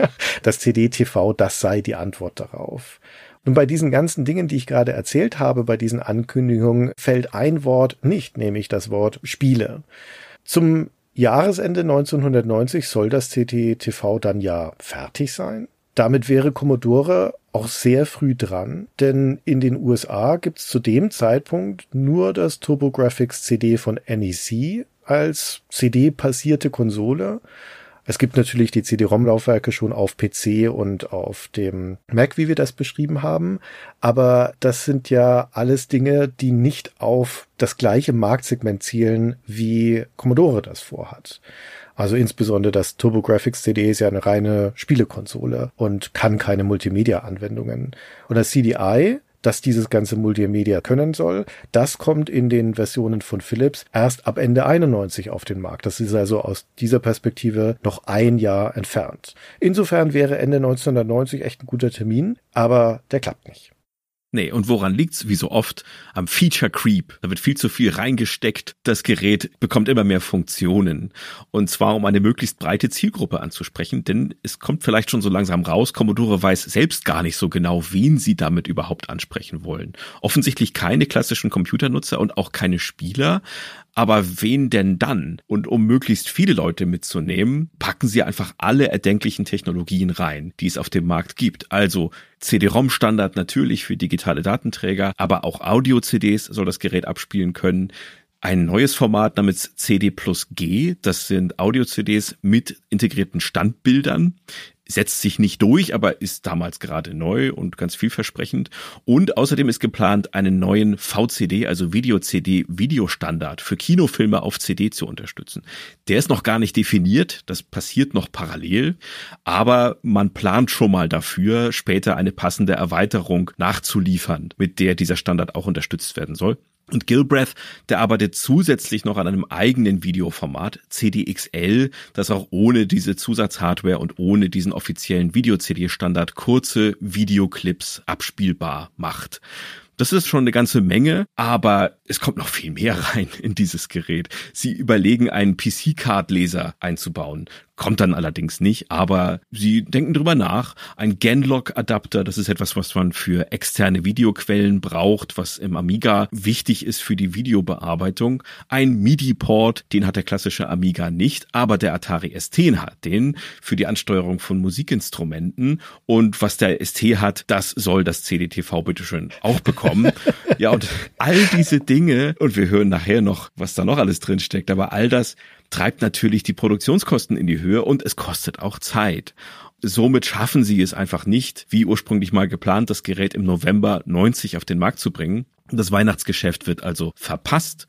Das C D T V, das sei die Antwort darauf. Und bei diesen ganzen Dingen, die ich gerade erzählt habe, bei diesen Ankündigungen, fällt ein Wort nicht, nämlich das Wort Spiele. Zum Jahresende neunzehnhundertneunzig soll das C D T V dann ja fertig sein. Damit wäre Commodore auch sehr früh dran, denn in den U S A gibt es zu dem Zeitpunkt nur das TurboGrafx C D von N E C als C D-basierte Konsole. Es gibt natürlich die C D-ROM-Laufwerke schon auf P C und auf dem Mac, wie wir das beschrieben haben. Aber das sind ja alles Dinge, die nicht auf das gleiche Marktsegment zielen, wie Commodore das vorhat. Also insbesondere das TurboGrafx C D ist ja eine reine Spielekonsole und kann keine Multimedia-Anwendungen. Und das C D I, dass dieses ganze Multimedia können soll, das kommt in den Versionen von Philips erst ab Ende einundneunzig auf den Markt. Das ist also aus dieser Perspektive noch ein Jahr entfernt. Insofern wäre Ende neunzehnhundertneunzig echt ein guter Termin, aber der klappt nicht. Nee, und woran liegt's? Wie so oft am Feature Creep. Da wird viel zu viel reingesteckt. Das Gerät bekommt immer mehr Funktionen. Und zwar, um eine möglichst breite Zielgruppe anzusprechen, denn es kommt vielleicht schon so langsam raus, Commodore weiß selbst gar nicht so genau, wen sie damit überhaupt ansprechen wollen. Offensichtlich keine klassischen Computernutzer und auch keine Spieler. Aber wen denn dann? Und um möglichst viele Leute mitzunehmen, packen sie einfach alle erdenklichen Technologien rein, die es auf dem Markt gibt. Also C D-ROM-Standard natürlich für digitale Datenträger, aber auch Audio-C Ds soll das Gerät abspielen können. Ein neues Format namens C D plus G, das sind Audio-C Ds mit integrierten Standbildern. Setzt sich nicht durch, aber ist damals gerade neu und ganz vielversprechend. Und außerdem ist geplant, einen neuen V C D, also Video-C D-Videostandard für Kinofilme auf C D zu unterstützen. Der ist noch gar nicht definiert, das passiert noch parallel, aber man plant schon mal dafür, später eine passende Erweiterung nachzuliefern, mit der dieser Standard auch unterstützt werden soll. Und Gilbreth, der arbeitet zusätzlich noch an einem eigenen Videoformat, C D X L, das auch ohne diese Zusatzhardware und ohne diesen offiziellen Video-C D-Standard kurze Videoclips abspielbar macht. Das ist schon eine ganze Menge, aber es kommt noch viel mehr rein in dieses Gerät. Sie überlegen, einen P C-Card-Leser einzubauen. Kommt dann allerdings nicht, aber sie denken drüber nach. Ein Genlock-Adapter, das ist etwas, was man für externe Videoquellen braucht, was im Amiga wichtig ist für die Videobearbeitung. Ein MIDI-Port, den hat der klassische Amiga nicht, aber der Atari S T hat den für die Ansteuerung von Musikinstrumenten. Und was der S T hat, das soll das C D T V bitteschön auch bekommen. Ja, und all diese Dinge, und wir hören nachher noch, was da noch alles drin steckt, aber all das treibt natürlich die Produktionskosten in die Höhe und es kostet auch Zeit. Somit schaffen sie es einfach nicht, wie ursprünglich mal geplant, das Gerät im November neunzig auf den Markt zu bringen. Das Weihnachtsgeschäft wird also verpasst.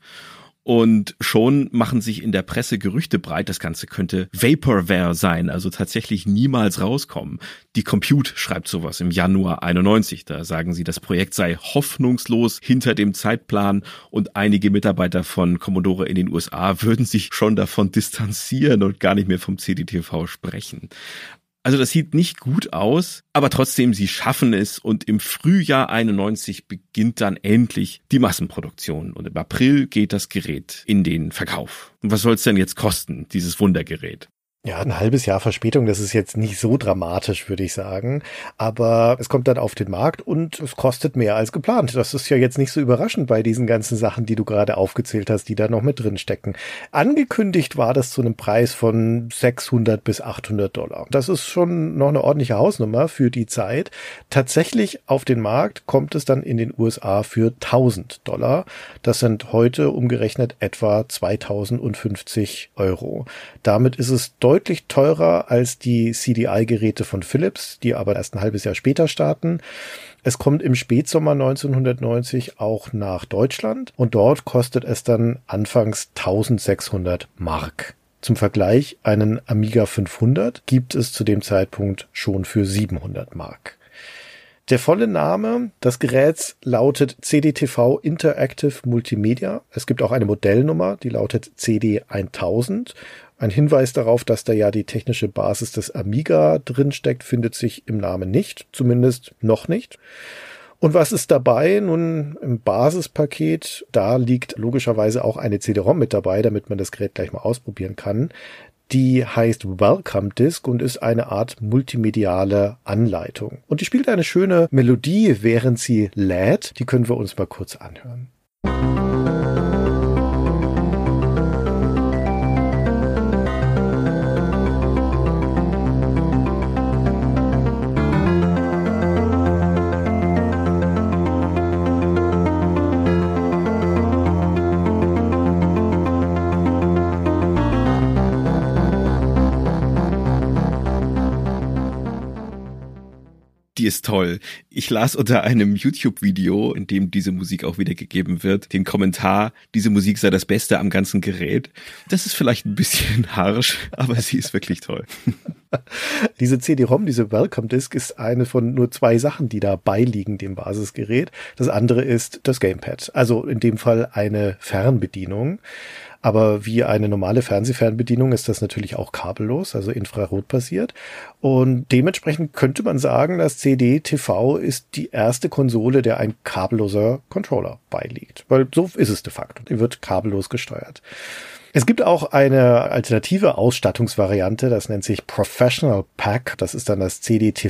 Und schon machen sich in der Presse Gerüchte breit, das Ganze könnte Vaporware sein, also tatsächlich niemals rauskommen. Die Compute schreibt sowas im Januar einundneunzig. Da sagen sie, das Projekt sei hoffnungslos hinter dem Zeitplan und einige Mitarbeiter von Commodore in den U S A würden sich schon davon distanzieren und gar nicht mehr vom C D T V sprechen. Also das sieht nicht gut aus, aber trotzdem, sie schaffen es und im Frühjahr einundneunzig beginnt dann endlich die Massenproduktion und im April geht das Gerät in den Verkauf. Und was soll es denn jetzt kosten, dieses Wundergerät? Ja, ein halbes Jahr Verspätung, das ist jetzt nicht so dramatisch, würde ich sagen. Aber es kommt dann auf den Markt und es kostet mehr als geplant. Das ist ja jetzt nicht so überraschend bei diesen ganzen Sachen, die du gerade aufgezählt hast, die da noch mit drin stecken. Angekündigt war das zu einem Preis von sechshundert bis achthundert Dollar. Das ist schon noch eine ordentliche Hausnummer für die Zeit. Tatsächlich auf den Markt kommt es dann in den U S A für tausend Dollar. Das sind heute umgerechnet etwa zweitausendfünfzig Euro. Damit ist es deutlich deutlich teurer als die C D I-Geräte von Philips, die aber erst ein halbes Jahr später starten. Es kommt im Spätsommer neunzehnhundertneunzig auch nach Deutschland und dort kostet es dann anfangs eintausendsechshundert Mark. Zum Vergleich, einen Amiga fünfhundert gibt es zu dem Zeitpunkt schon für siebenhundert Mark. Der volle Name des Geräts lautet C D T V Interactive Multimedia. Es gibt auch eine Modellnummer, die lautet C D tausend. Ein Hinweis darauf, dass da ja die technische Basis des Amiga drinsteckt, findet sich im Namen nicht, zumindest noch nicht. Und was ist dabei? Nun, im Basispaket, da liegt logischerweise auch eine C D-ROM mit dabei, damit man das Gerät gleich mal ausprobieren kann. Die heißt Welcome Disk und ist eine Art multimediale Anleitung. Und die spielt eine schöne Melodie, während sie lädt. Die können wir uns mal kurz anhören. Die ist toll. Ich las unter einem YouTube-Video, in dem diese Musik auch wiedergegeben wird, den Kommentar, diese Musik sei das Beste am ganzen Gerät. Das ist vielleicht ein bisschen harsch, aber sie ist wirklich toll. Diese C D-ROM, diese Welcome Disk, ist eine von nur zwei Sachen, die da beiliegen dem Basisgerät. Das andere ist das Gamepad. Also in dem Fall eine Fernbedienung. Aber wie eine normale Fernsehfernbedienung ist das natürlich auch kabellos, also infrarotbasiert. Und dementsprechend könnte man sagen, das C D T V ist die erste Konsole, der ein kabelloser Controller beiliegt. Weil so ist es de facto. Die wird kabellos gesteuert. Es gibt auch eine alternative Ausstattungsvariante, das nennt sich Professional Pack. Das ist dann das C D T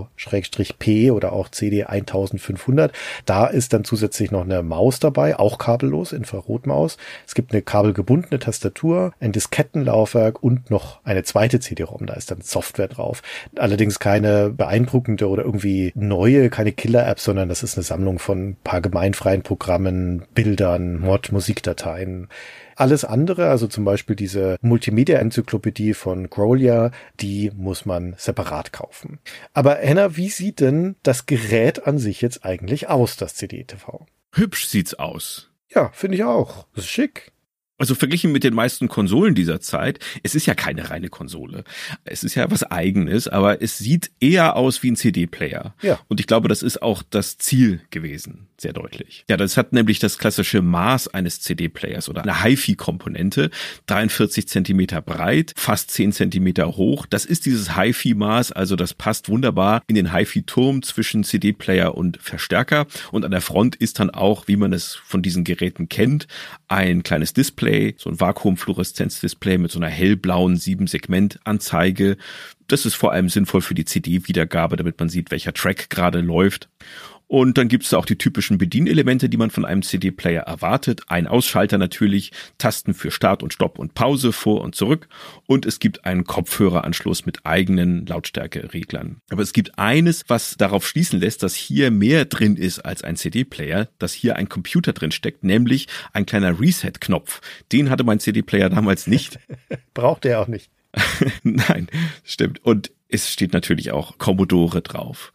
V-P oder auch C D eintausendfünfhundert. Da ist dann zusätzlich noch eine Maus dabei, auch kabellos, Infrarotmaus. Es gibt eine kabelgebundene Tastatur, ein Diskettenlaufwerk und noch eine zweite C D-ROM. Da ist dann Software drauf. Allerdings keine beeindruckende oder irgendwie neue, keine Killer-App, sondern das ist eine Sammlung von ein paar gemeinfreien Programmen, Bildern, Mod, Musikdateien. Alles andere, also zum Beispiel diese Multimedia-Enzyklopädie von Grolier, die muss man separat kaufen. Aber Henna, wie sieht denn das Gerät an sich jetzt eigentlich aus, das C D T V? Hübsch sieht's aus. Ja, finde ich auch. Das ist schick. Also verglichen mit den meisten Konsolen dieser Zeit, es ist ja keine reine Konsole. Es ist ja was Eigenes, aber es sieht eher aus wie ein C D-Player. Ja. Und ich glaube, das ist auch das Ziel gewesen, sehr deutlich. Ja, das hat nämlich das klassische Maß eines C D-Players oder eine Hi-Fi-Komponente, dreiundvierzig Zentimeter breit, fast zehn Zentimeter hoch. Das ist dieses Hi-Fi-Maß, also das passt wunderbar in den Hi-Fi-Turm zwischen C D-Player und Verstärker. Und an der Front ist dann auch, wie man es von diesen Geräten kennt, ein kleines Display, so ein Vakuumfluoreszenzdisplay mit so einer hellblauen sieben-Segment-Anzeige. Das ist vor allem sinnvoll für die C D-Wiedergabe, damit man sieht, welcher Track gerade läuft. Und dann gibt es auch die typischen Bedienelemente, die man von einem C D-Player erwartet. Ein Ausschalter natürlich, Tasten für Start und Stopp und Pause, vor und zurück. Und es gibt einen Kopfhöreranschluss mit eigenen Lautstärkereglern. Aber es gibt eines, was darauf schließen lässt, dass hier mehr drin ist als ein C D-Player, dass hier ein Computer drin steckt, nämlich ein kleiner Reset-Knopf. Den hatte mein C D-Player damals nicht. Braucht er auch nicht. Nein, stimmt. Und es steht natürlich auch Commodore drauf.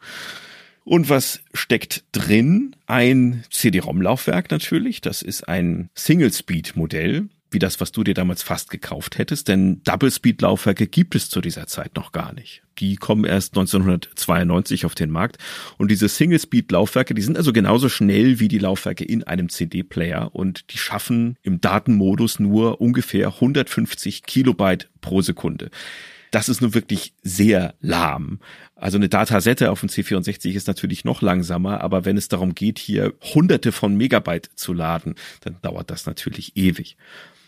Und was steckt drin? Ein C D-ROM-Laufwerk natürlich. Das ist ein Single-Speed-Modell, wie das, was du dir damals fast gekauft hättest. Denn Double-Speed-Laufwerke gibt es zu dieser Zeit noch gar nicht. Die kommen erst neunzehnhundertzweiundneunzig auf den Markt. Und diese Single-Speed-Laufwerke, die sind also genauso schnell wie die Laufwerke in einem C D-Player. Und die schaffen im Datenmodus nur ungefähr hundertfünfzig Kilobyte pro Sekunde. Das ist nun wirklich sehr lahm. Also eine Datasette auf dem C vierundsechzig ist natürlich noch langsamer, aber wenn es darum geht, hier hunderte von Megabyte zu laden, dann dauert das natürlich ewig.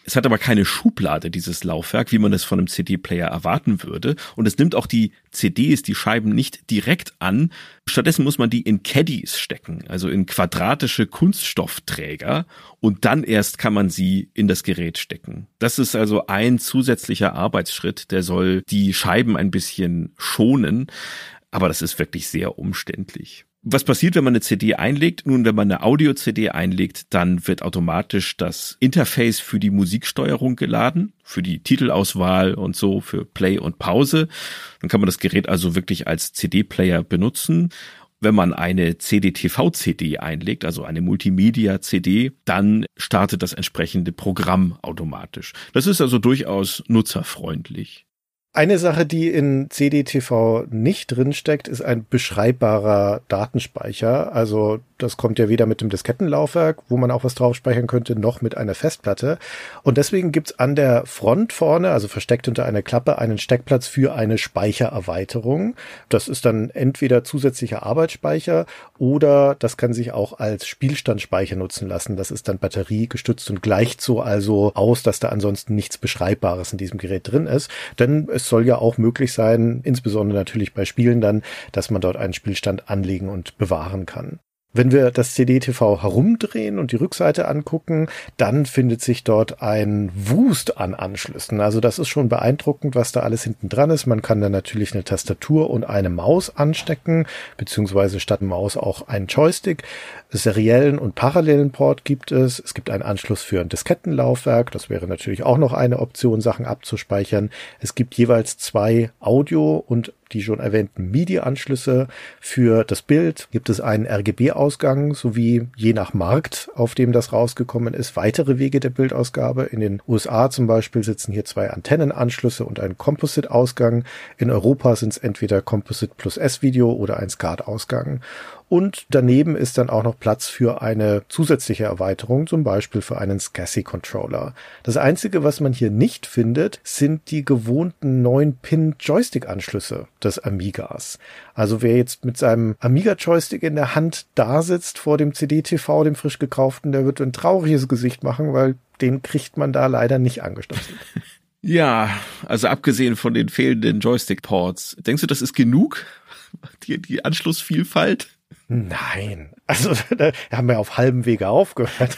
Es hat aber keine Schublade, dieses Laufwerk, wie man es von einem C D-Player erwarten würde. Und es nimmt auch die C Ds, die Scheiben nicht direkt an. Stattdessen muss man die in Caddies stecken, also in quadratische Kunststoffträger. Und dann erst kann man sie in das Gerät stecken. Das ist also ein zusätzlicher Arbeitsschritt, der soll die Scheiben ein bisschen schonen. Aber das ist wirklich sehr umständlich. Was passiert, wenn man eine C D einlegt? Nun, wenn man eine Audio-C D einlegt, dann wird automatisch das Interface für die Musiksteuerung geladen, für die Titelauswahl und so, für Play und Pause. Dann kann man das Gerät also wirklich als C D-Player benutzen. Wenn man eine C D-T V-C D einlegt, also eine Multimedia-C D, dann startet das entsprechende Programm automatisch. Das ist also durchaus nutzerfreundlich. Eine Sache, die in C D T V nicht drinsteckt, ist ein beschreibbarer Datenspeicher. Also das kommt ja weder mit dem Diskettenlaufwerk, wo man auch was drauf speichern könnte, noch mit einer Festplatte. Und deswegen gibt's an der Front vorne, also versteckt unter einer Klappe, einen Steckplatz für eine Speichererweiterung. Das ist dann entweder zusätzlicher Arbeitsspeicher oder das kann sich auch als Spielstandspeicher nutzen lassen. Das ist dann batteriegestützt und gleicht so also aus, dass da ansonsten nichts Beschreibbares in diesem Gerät drin ist. Denn es soll ja auch möglich sein, insbesondere natürlich bei Spielen dann, dass man dort einen Spielstand anlegen und bewahren kann. Wenn wir das C D-T V herumdrehen und die Rückseite angucken, dann findet sich dort ein Wust an Anschlüssen. Also das ist schon beeindruckend, was da alles hinten dran ist. Man kann da natürlich eine Tastatur und eine Maus anstecken, beziehungsweise statt Maus auch einen Joystick. Seriellen und parallelen Port gibt es. Es gibt einen Anschluss für ein Diskettenlaufwerk. Das wäre natürlich auch noch eine Option, Sachen abzuspeichern. Es gibt jeweils zwei Audio- und die schon erwähnten MIDI-Anschlüsse. Für das Bild gibt es einen R G B-Ausgang sowie je nach Markt, auf dem das rausgekommen ist, weitere Wege der Bildausgabe. In den U S A zum Beispiel sitzen hier zwei Antennenanschlüsse und ein Composite-Ausgang. In Europa sind es entweder Composite plus S-Video oder ein SCART-Ausgang. Und daneben ist dann auch noch Platz für eine zusätzliche Erweiterung, zum Beispiel für einen SCSI-Controller. Das Einzige, was man hier nicht findet, sind die gewohnten neun Pin Joystick-Anschlüsse des Amigas. Also wer jetzt mit seinem Amiga-Joystick in der Hand da sitzt vor dem C D-T V, dem frisch gekauften, der wird ein trauriges Gesicht machen, weil den kriegt man da leider nicht angestöpselt. Ja, also abgesehen von den fehlenden Joystick-Ports, denkst du, das ist genug? Die, die Anschlussvielfalt? Nein, also da haben wir auf halbem Wege aufgehört.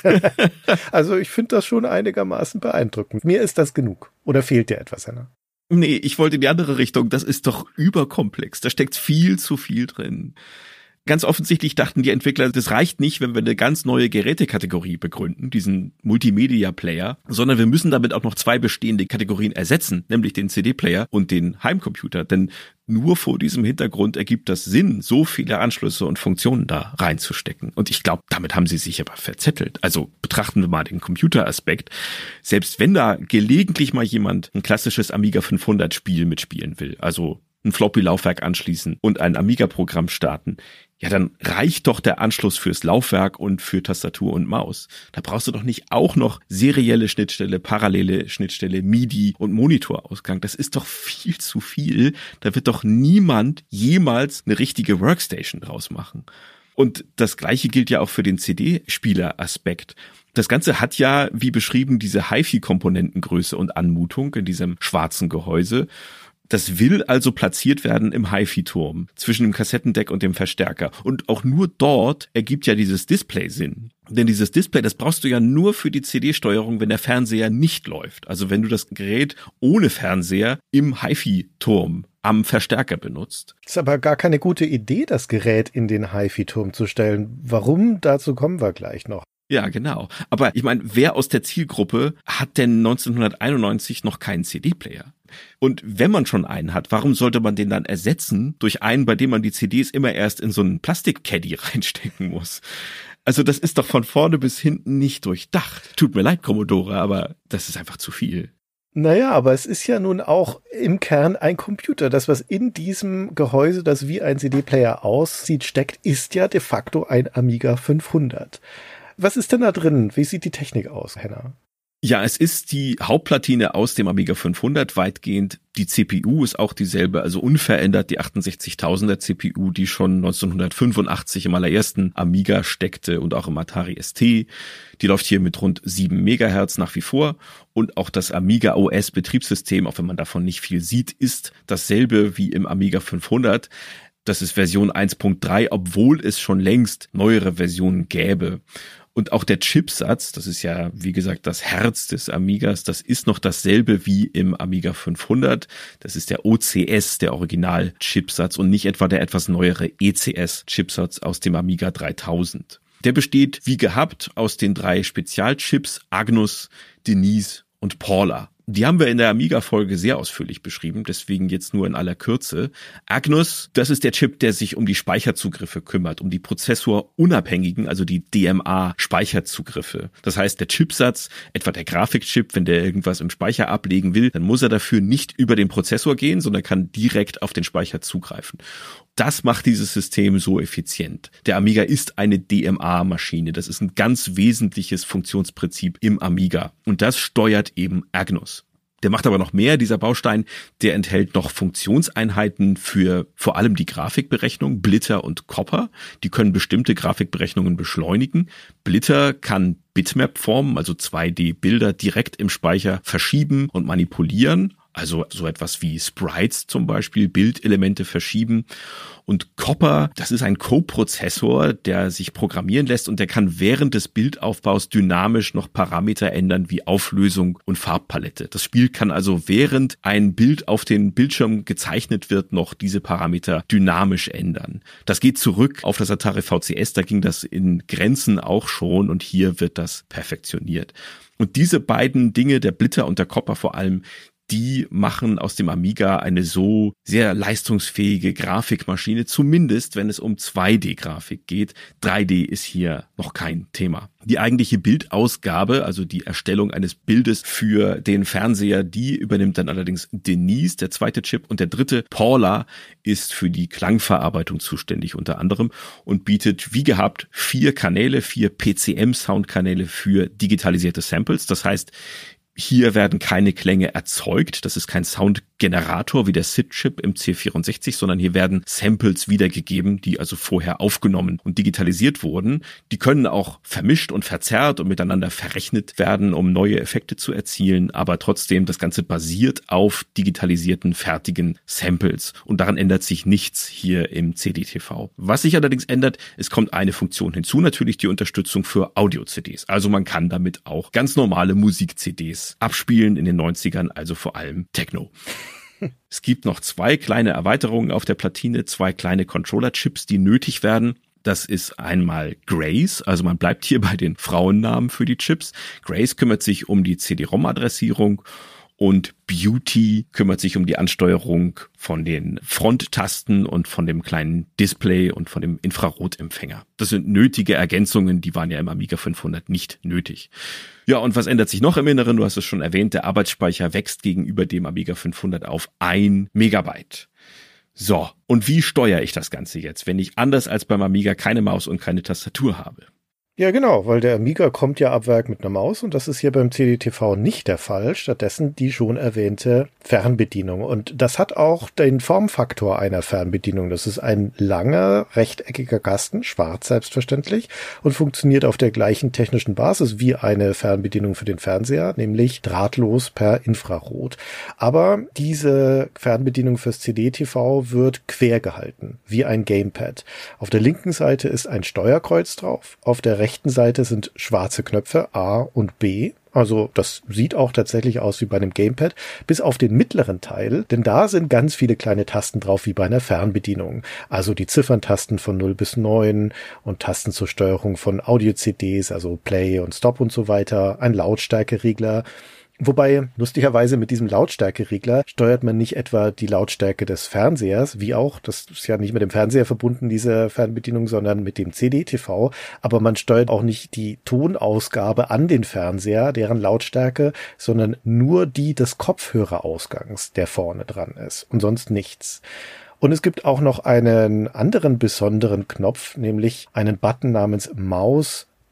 Also ich finde das schon einigermaßen beeindruckend. Mir ist das genug. Oder fehlt dir etwas, Henna? Nee, ich wollte in die andere Richtung. Das ist doch überkomplex. Da steckt viel zu viel drin. Ganz offensichtlich dachten die Entwickler, das reicht nicht, wenn wir eine ganz neue Gerätekategorie begründen, diesen Multimedia-Player, sondern wir müssen damit auch noch zwei bestehende Kategorien ersetzen, nämlich den C D-Player und den Heimcomputer. Denn nur vor diesem Hintergrund ergibt das Sinn, so viele Anschlüsse und Funktionen da reinzustecken. Und ich glaube, damit haben sie sich aber verzettelt. Also betrachten wir mal den Computeraspekt. Selbst wenn da gelegentlich mal jemand ein klassisches Amiga fünfhundert Spiel mitspielen will, also ein Floppy-Laufwerk anschließen und ein Amiga-Programm starten, ja, dann reicht doch der Anschluss fürs Laufwerk und für Tastatur und Maus. Da brauchst du doch nicht auch noch serielle Schnittstelle, parallele Schnittstelle, MIDI und Monitorausgang. Das ist doch viel zu viel. Da wird doch niemand jemals eine richtige Workstation draus machen. Und das Gleiche gilt ja auch für den C D-Spieler-Aspekt. Das Ganze hat ja, wie beschrieben, diese HiFi-Komponentengröße und Anmutung in diesem schwarzen Gehäuse. Das will also platziert werden im HiFi-Turm zwischen dem Kassettendeck und dem Verstärker. Und auch nur dort ergibt ja dieses Display Sinn. Denn dieses Display, das brauchst du ja nur für die C D-Steuerung, wenn der Fernseher nicht läuft. Also wenn du das Gerät ohne Fernseher im HiFi-Turm am Verstärker benutzt. Ist aber gar keine gute Idee, das Gerät in den HiFi-Turm zu stellen. Warum? Dazu kommen wir gleich noch. Ja, genau. Aber ich meine, wer aus der Zielgruppe hat denn neunzehnhunderteinundneunzig noch keinen C D-Player? Und wenn man schon einen hat, warum sollte man den dann ersetzen durch einen, bei dem man die C Ds immer erst in so einen Plastik-Caddy reinstecken muss? Also das ist doch von vorne bis hinten nicht durchdacht. Tut mir leid, Commodore, aber das ist einfach zu viel. Naja, aber es ist ja nun auch im Kern ein Computer. Das, was in diesem Gehäuse, das wie ein C D-Player aussieht, steckt, ist ja de facto ein Amiga fünfhundert. Was ist denn da drin? Wie sieht die Technik aus, Henna? Ja, es ist die Hauptplatine aus dem Amiga fünfhundert weitgehend. Die C P U ist auch dieselbe, also unverändert die achtundsechzigtausender C P U, die schon neunzehnhundertfünfundachtzig im allerersten Amiga steckte und auch im Atari S T. Die läuft hier mit rund sieben Megahertz nach wie vor. Und auch das Amiga O S Betriebssystem, auch wenn man davon nicht viel sieht, ist dasselbe wie im Amiga fünfhundert. Das ist Version eins Punkt drei, obwohl es schon längst neuere Versionen gäbe. Und auch der Chipsatz, das ist ja, wie gesagt, das Herz des Amigas, das ist noch dasselbe wie im Amiga fünfhundert. Das ist der O C S, der Original-Chipsatz und nicht etwa der etwas neuere E C S-Chipsatz aus dem Amiga dreitausend. Der besteht, wie gehabt, aus den drei Spezialchips Agnus, Denise und Paula. Die haben wir in der Amiga-Folge sehr ausführlich beschrieben, deswegen jetzt nur in aller Kürze. Agnus, das ist der Chip, der sich um die Speicherzugriffe kümmert, um die prozessorunabhängigen, also die D M A-Speicherzugriffe. Das heißt, der Chipsatz, etwa der Grafikchip, wenn der irgendwas im Speicher ablegen will, dann muss er dafür nicht über den Prozessor gehen, sondern kann direkt auf den Speicher zugreifen. Das macht dieses System so effizient. Der Amiga ist eine D M A-Maschine. Das ist ein ganz wesentliches Funktionsprinzip im Amiga. Und das steuert eben Agnus. Der macht aber noch mehr, dieser Baustein. Der enthält noch Funktionseinheiten für vor allem die Grafikberechnung, Blitter und Copper. Die können bestimmte Grafikberechnungen beschleunigen. Blitter kann Bitmap-Formen, also zwei D-Bilder, direkt im Speicher verschieben und manipulieren. Also so etwas wie Sprites zum Beispiel, Bildelemente verschieben. Und Copper, das ist ein Co-Prozessor, der sich programmieren lässt und der kann während des Bildaufbaus dynamisch noch Parameter ändern wie Auflösung und Farbpalette. Das Spiel kann also während ein Bild auf den Bildschirm gezeichnet wird, noch diese Parameter dynamisch ändern. Das geht zurück auf das Atari V C S, da ging das in Grenzen auch schon und hier wird das perfektioniert. Und diese beiden Dinge, der Blitter und der Copper vor allem, die machen aus dem Amiga eine so sehr leistungsfähige Grafikmaschine, zumindest wenn es um zwei D-Grafik geht. drei D ist hier noch kein Thema. Die eigentliche Bildausgabe, also die Erstellung eines Bildes für den Fernseher, die übernimmt dann allerdings Denise, der zweite Chip, und der dritte, Paula, ist für die Klangverarbeitung zuständig unter anderem und bietet, wie gehabt, vier Kanäle, vier P C M-Soundkanäle für digitalisierte Samples. Das heißt, hier werden keine Klänge erzeugt. Das ist kein Soundgenerator wie der S I D-Chip im C vierundsechzig, sondern hier werden Samples wiedergegeben, die also vorher aufgenommen und digitalisiert wurden. Die können auch vermischt und verzerrt und miteinander verrechnet werden, um neue Effekte zu erzielen. Aber trotzdem, das Ganze basiert auf digitalisierten, fertigen Samples. Und daran ändert sich nichts hier im C D T V. Was sich allerdings ändert, es kommt eine Funktion hinzu, natürlich die Unterstützung für Audio-C Ds. Also man kann damit auch ganz normale Musik-C Ds abspielen in den neunzigern, also vor allem Techno. Es gibt noch zwei kleine Erweiterungen auf der Platine, zwei kleine Controller-Chips, die nötig werden. Das ist einmal Grace, also man bleibt hier bei den Frauennamen für die Chips. Grace kümmert sich um die C D ROM-Adressierung und Beauty kümmert sich um die Ansteuerung von den Fronttasten und von dem kleinen Display und von dem Infrarotempfänger. Das sind nötige Ergänzungen, die waren ja im Amiga fünfhundert nicht nötig. Ja, und was ändert sich noch im Inneren? Du hast es schon erwähnt, der Arbeitsspeicher wächst gegenüber dem Amiga fünfhundert auf ein Megabyte. So, und wie steuere ich das Ganze jetzt, wenn ich anders als beim Amiga keine Maus und keine Tastatur habe? Ja, genau, weil der Amiga kommt ja ab Werk mit einer Maus und das ist hier beim C D T V nicht der Fall. Stattdessen die schon erwähnte Fernbedienung. Und das hat auch den Formfaktor einer Fernbedienung. Das ist ein langer, rechteckiger Kasten, schwarz selbstverständlich, und funktioniert auf der gleichen technischen Basis wie eine Fernbedienung für den Fernseher, nämlich drahtlos per Infrarot. Aber diese Fernbedienung fürs C D T V wird quer gehalten, wie ein Gamepad. Auf der linken Seite ist ein Steuerkreuz drauf, auf der rechten Seite sind schwarze Knöpfe A und B. Also das sieht auch tatsächlich aus wie bei einem Gamepad, bis auf den mittleren Teil, denn da sind ganz viele kleine Tasten drauf wie bei einer Fernbedienung. Also die Zifferntasten von null bis neun und Tasten zur Steuerung von Audio-C Ds, also Play und Stop und so weiter, ein Lautstärkeregler. Wobei, lustigerweise mit diesem Lautstärkeregler steuert man nicht etwa die Lautstärke des Fernsehers, wie auch, das ist ja nicht mit dem Fernseher verbunden, diese Fernbedienung, sondern mit dem C D T V, aber man steuert auch nicht die Tonausgabe an den Fernseher, deren Lautstärke, sondern nur die des Kopfhörerausgangs, der vorne dran ist und sonst nichts. Und es gibt auch noch einen anderen besonderen Knopf, nämlich einen Button namens Maus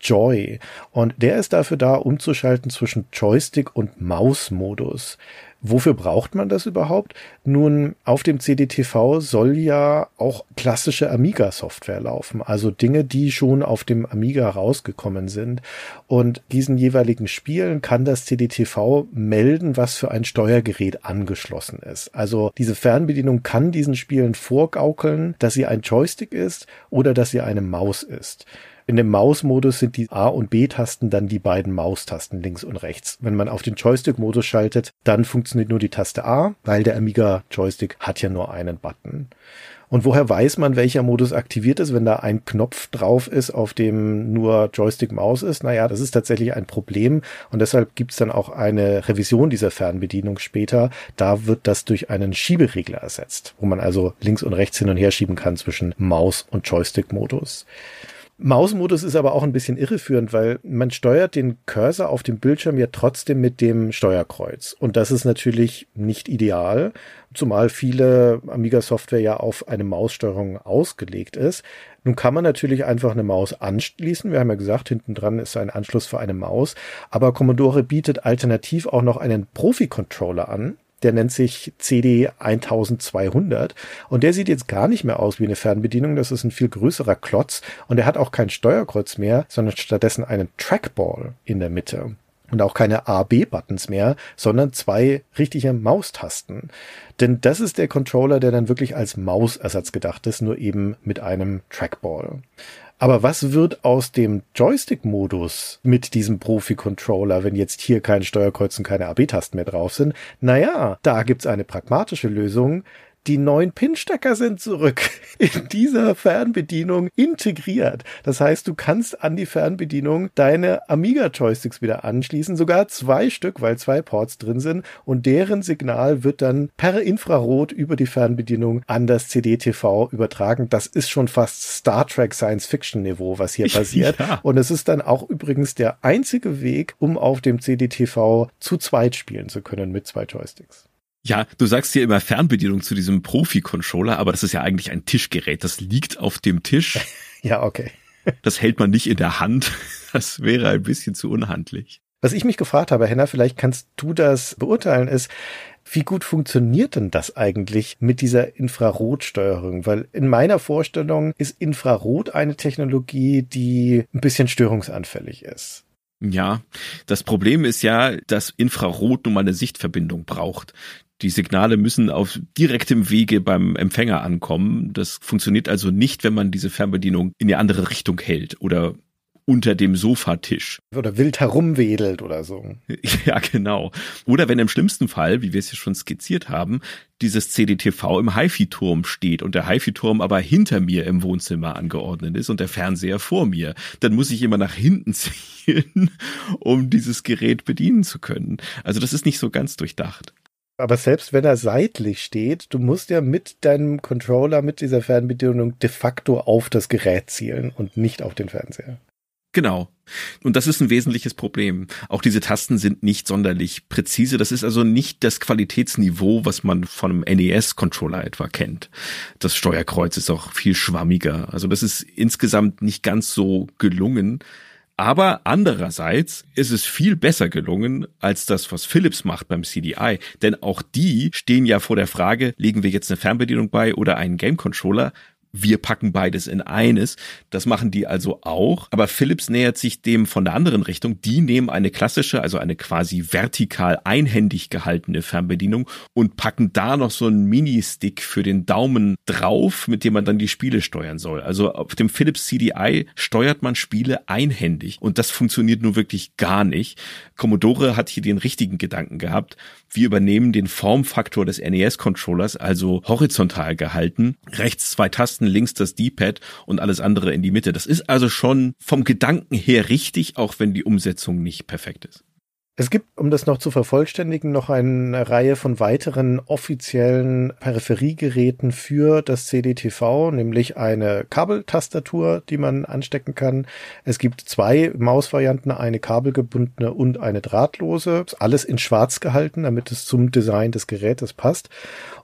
Joy. Und der ist dafür da, umzuschalten zwischen Joystick und Mausmodus. Wofür braucht man das überhaupt? Nun, auf dem C D T V soll ja auch klassische Amiga-Software laufen, also Dinge, die schon auf dem Amiga rausgekommen sind. Und diesen jeweiligen Spielen kann das C D T V melden, was für ein Steuergerät angeschlossen ist. Also diese Fernbedienung kann diesen Spielen vorgaukeln, dass sie ein Joystick ist oder dass sie eine Maus ist. In dem Mausmodus sind die A- und B-Tasten dann die beiden Maustasten links und rechts. Wenn man auf den Joystick-Modus schaltet, dann funktioniert nur die Taste A, weil der Amiga-Joystick hat ja nur einen Button. Und woher weiß man, welcher Modus aktiviert ist, wenn da ein Knopf drauf ist, auf dem nur Joystick-Maus ist? Naja, das ist tatsächlich ein Problem und deshalb gibt's dann auch eine Revision dieser Fernbedienung später. Da wird das durch einen Schieberegler ersetzt, wo man also links und rechts hin und her schieben kann zwischen Maus- und Joystick-Modus. Mausmodus ist aber auch ein bisschen irreführend, weil man steuert den Cursor auf dem Bildschirm ja trotzdem mit dem Steuerkreuz. Und das ist natürlich nicht ideal, zumal viele Amiga-Software ja auf eine Maussteuerung ausgelegt ist. Nun kann man natürlich einfach eine Maus anschließen. Wir haben ja gesagt, hinten dran ist ein Anschluss für eine Maus. Aber Commodore bietet alternativ auch noch einen Profi-Controller an. Der nennt sich C D zwölfhundert und der sieht jetzt gar nicht mehr aus wie eine Fernbedienung. Das ist ein viel größerer Klotz und er hat auch kein Steuerkreuz mehr, sondern stattdessen einen Trackball in der Mitte. Und auch keine A-B-Buttons mehr, sondern zwei richtige Maustasten. Denn das ist der Controller, der dann wirklich als Mausersatz gedacht ist, nur eben mit einem Trackball. Aber was wird aus dem Joystick-Modus mit diesem Profi-Controller, wenn jetzt hier kein Steuerkreuz und keine A B-Tasten mehr drauf sind? Naja, da gibt's eine pragmatische Lösung. Die neuen Pin-Stecker sind zurück in dieser Fernbedienung integriert. Das heißt, du kannst an die Fernbedienung deine Amiga-Joysticks wieder anschließen, sogar zwei Stück, weil zwei Ports drin sind und deren Signal wird dann per Infrarot über die Fernbedienung an das C D T V übertragen. Das ist schon fast Star Trek Science-Fiction-Niveau, was hier passiert. Ja. Und es ist dann auch übrigens der einzige Weg, um auf dem C D T V zu zweit spielen zu können mit zwei Joysticks. Ja, du sagst hier immer Fernbedienung zu diesem Profi-Controller, aber das ist ja eigentlich ein Tischgerät. Das liegt auf dem Tisch. Ja, okay. Das hält man nicht in der Hand. Das wäre ein bisschen zu unhandlich. Was ich mich gefragt habe, Henna, vielleicht kannst du das beurteilen, ist, wie gut funktioniert denn das eigentlich mit dieser Infrarotsteuerung? Weil in meiner Vorstellung ist Infrarot eine Technologie, die ein bisschen störungsanfällig ist. Ja, das Problem ist ja, dass Infrarot nun mal eine Sichtverbindung braucht. Die Signale müssen auf direktem Wege beim Empfänger ankommen. Das funktioniert also nicht, wenn man diese Fernbedienung in die andere Richtung hält oder unter dem Sofatisch. Oder wild herumwedelt oder so. Ja, genau. Oder wenn im schlimmsten Fall, wie wir es ja schon skizziert haben, dieses C D T V im HiFi-Turm steht und der HiFi-Turm aber hinter mir im Wohnzimmer angeordnet ist und der Fernseher vor mir. Dann muss ich immer nach hinten ziehen, um dieses Gerät bedienen zu können. Also das ist nicht so ganz durchdacht. Aber selbst wenn er seitlich steht, du musst ja mit deinem Controller, mit dieser Fernbedienung de facto auf das Gerät zielen und nicht auf den Fernseher. Genau. Und das ist ein wesentliches Problem. Auch diese Tasten sind nicht sonderlich präzise. Das ist also nicht das Qualitätsniveau, was man von einem N E S-Controller etwa kennt. Das Steuerkreuz ist auch viel schwammiger. Also das ist insgesamt nicht ganz so gelungen. Aber andererseits ist es viel besser gelungen als das, was Philips macht beim C D I. Denn auch die stehen ja vor der Frage, legen wir jetzt eine Fernbedienung bei oder einen Game-Controller? Wir packen beides in eines. Das machen die also auch. Aber Philips nähert sich dem von der anderen Richtung. Die nehmen eine klassische, also eine quasi vertikal einhändig gehaltene Fernbedienung und packen da noch so einen Mini-Stick für den Daumen drauf, mit dem man dann die Spiele steuern soll. Also auf dem Philips C D I steuert man Spiele einhändig. Und das funktioniert nun wirklich gar nicht. Commodore hat hier den richtigen Gedanken gehabt. Wir übernehmen den Formfaktor des N E S-Controllers, also horizontal gehalten. Rechts zwei Tasten, links das D-Pad und alles andere in die Mitte. Das ist also schon vom Gedanken her richtig, auch wenn die Umsetzung nicht perfekt ist. Es gibt, um das noch zu vervollständigen, noch eine Reihe von weiteren offiziellen Peripheriegeräten für das C D T V, nämlich eine Kabeltastatur, die man anstecken kann. Es gibt zwei Mausvarianten, eine kabelgebundene und eine drahtlose. Alles in schwarz gehalten, damit es zum Design des Gerätes passt.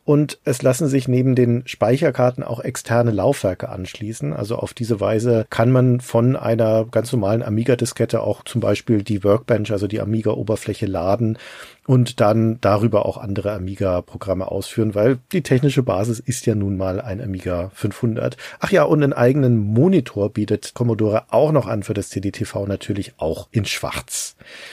Und es lassen sich neben den Speicherkarten auch externe Laufwerke anschließen. Also auf diese Weise kann man von einer ganz normalen Amiga-Diskette auch zum Beispiel die Workbench, also die Amiga-Oberfläche laden und dann darüber auch andere Amiga-Programme ausführen, weil die technische Basis ist ja nun mal ein Amiga fünfhundert. Ach ja, und einen eigenen Monitor bietet Commodore auch noch an für das C D T V, natürlich auch in schwarz.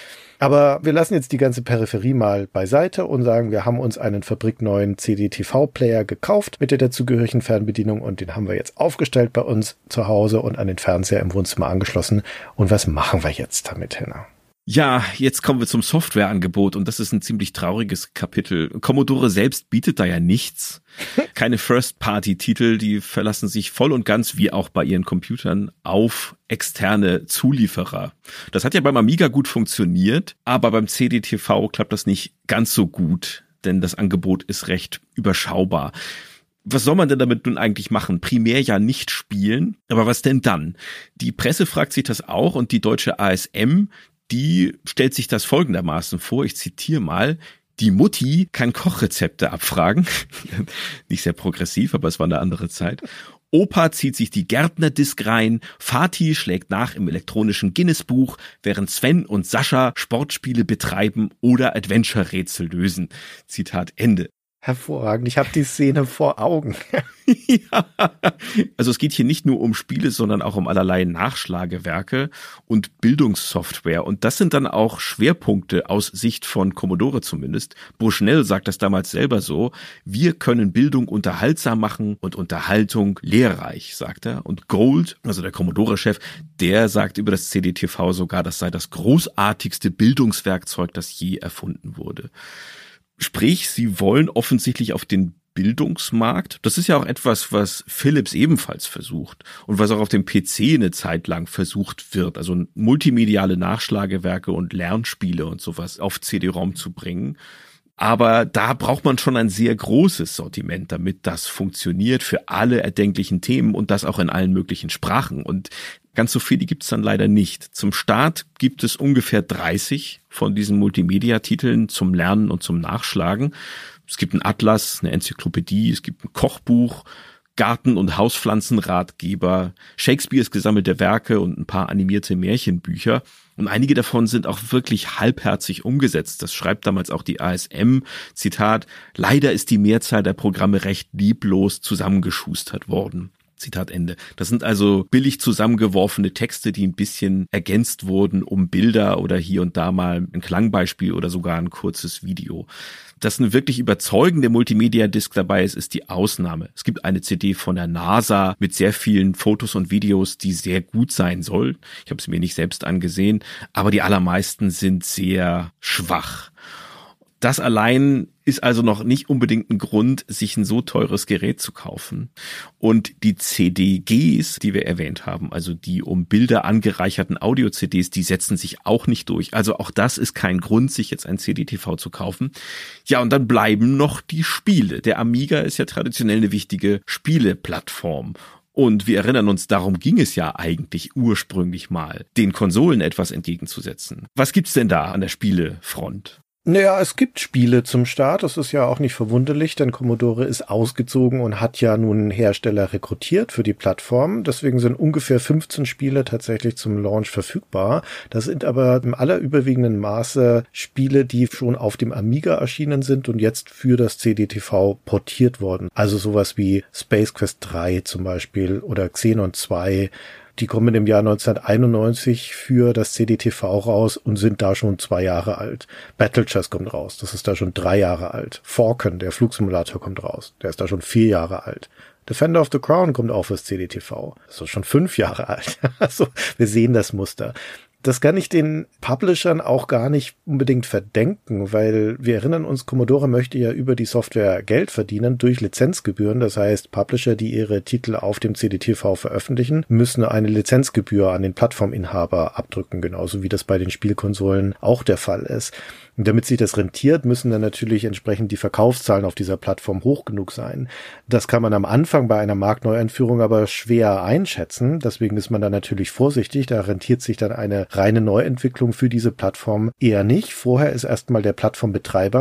Aber wir lassen jetzt die ganze Peripherie mal beiseite und sagen, wir haben uns einen fabrikneuen C D T V-Player gekauft mit der dazugehörigen Fernbedienung und den haben wir jetzt aufgestellt bei uns zu Hause und an den Fernseher im Wohnzimmer angeschlossen. Und was machen wir jetzt damit, Henna? Ja, jetzt kommen wir zum Softwareangebot und das ist ein ziemlich trauriges Kapitel. Commodore selbst bietet da ja nichts. Keine First-Party-Titel, die verlassen sich voll und ganz, wie auch bei ihren Computern, auf externe Zulieferer. Das hat ja beim Amiga gut funktioniert, aber beim C D T V klappt das nicht ganz so gut, denn das Angebot ist recht überschaubar. Was soll man denn damit nun eigentlich machen? Primär ja nicht spielen, aber was denn dann? Die Presse fragt sich das auch und die deutsche A S M, die stellt sich das folgendermaßen vor, ich zitiere mal: Die Mutti kann Kochrezepte abfragen. Nicht sehr progressiv, aber es war eine andere Zeit. Opa zieht sich die Gärtnerdisk rein, Vati schlägt nach im elektronischen Guinness-Buch, während Sven und Sascha Sportspiele betreiben oder Adventure-Rätsel lösen. Zitat Ende. Hervorragend, ich habe die Szene vor Augen. Ja, also es geht hier nicht nur um Spiele, sondern auch um allerlei Nachschlagewerke und Bildungssoftware. Und das sind dann auch Schwerpunkte aus Sicht von Commodore zumindest. Bushnell sagt das damals selber so: Wir können Bildung unterhaltsam machen und Unterhaltung lehrreich, sagt er. Und Gold, also der Commodore-Chef, der sagt über das C D T V sogar, das sei das großartigste Bildungswerkzeug, das je erfunden wurde. Sprich, sie wollen offensichtlich auf den Bildungsmarkt. Das ist ja auch etwas, was Philips ebenfalls versucht und was auch auf dem P C eine Zeit lang versucht wird. Also multimediale Nachschlagewerke und Lernspiele und sowas auf C D-ROM zu bringen. Aber da braucht man schon ein sehr großes Sortiment, damit das funktioniert für alle erdenklichen Themen und das auch in allen möglichen Sprachen. Und ganz so viele gibt's dann leider nicht. Zum Start gibt es ungefähr dreißig von diesen Multimedia-Titeln zum Lernen und zum Nachschlagen. Es gibt einen Atlas, eine Enzyklopädie, es gibt ein Kochbuch, Garten- und Hauspflanzenratgeber, Shakespeares gesammelte Werke und ein paar animierte Märchenbücher. Und einige davon sind auch wirklich halbherzig umgesetzt. Das schreibt damals auch die A S M. Zitat: Leider ist die Mehrzahl der Programme recht lieblos zusammengeschustert worden. Zitat Ende. Das sind also billig zusammengeworfene Texte, die ein bisschen ergänzt wurden um Bilder oder hier und da mal ein Klangbeispiel oder sogar ein kurzes Video. Dass eine wirklich überzeugende Multimedia-Disc dabei ist, ist die Ausnahme. Es gibt eine C D von der NASA mit sehr vielen Fotos und Videos, die sehr gut sein soll. Ich habe sie mir nicht selbst angesehen, aber die allermeisten sind sehr schwach. Das allein ist also noch nicht unbedingt ein Grund, sich ein so teures Gerät zu kaufen. Und die C D Gs, die wir erwähnt haben, also die um Bilder angereicherten Audio-C Ds, die setzen sich auch nicht durch. Also auch das ist kein Grund, sich jetzt ein C D T V zu kaufen. Ja, und dann bleiben noch die Spiele. Der Amiga ist ja traditionell eine wichtige Spieleplattform. Und wir erinnern uns, darum ging es ja eigentlich ursprünglich mal, den Konsolen etwas entgegenzusetzen. Was gibt's denn da an der Spielefront? Naja, es gibt Spiele zum Start, das ist ja auch nicht verwunderlich, denn Commodore ist ausgezogen und hat ja nun Hersteller rekrutiert für die Plattform. Deswegen sind ungefähr fünfzehn Spiele tatsächlich zum Launch verfügbar. Das sind aber im allerüberwiegenden Maße Spiele, die schon auf dem Amiga erschienen sind und jetzt für das C D T V portiert wurden. Also sowas wie Space Quest drei zum Beispiel oder Xenon zwei. Die kommen im Jahr neunzehnhunderteinundneunzig für das C D T V raus und sind da schon zwei Jahre alt. Battle Chess kommt raus, das ist da schon drei Jahre alt. Falcon, der Flugsimulator, kommt raus, der ist da schon vier Jahre alt. Defender of the Crown kommt auch fürs C D T V, das ist schon fünf Jahre alt. Also wir sehen das Muster. Das kann ich den Publishern auch gar nicht unbedingt verdenken, weil wir erinnern uns, Commodore möchte ja über die Software Geld verdienen durch Lizenzgebühren. Das heißt, Publisher, die ihre Titel auf dem C D T V veröffentlichen, müssen eine Lizenzgebühr an den Plattforminhaber abdrücken, genauso wie das bei den Spielkonsolen auch der Fall ist. Und damit sich das rentiert, müssen dann natürlich entsprechend die Verkaufszahlen auf dieser Plattform hoch genug sein. Das kann man am Anfang bei einer Marktneueinführung aber schwer einschätzen. Deswegen ist man da natürlich vorsichtig. Da rentiert sich dann eine reine Neuentwicklung für diese Plattform eher nicht. Vorher ist erstmal der Plattformbetreiber,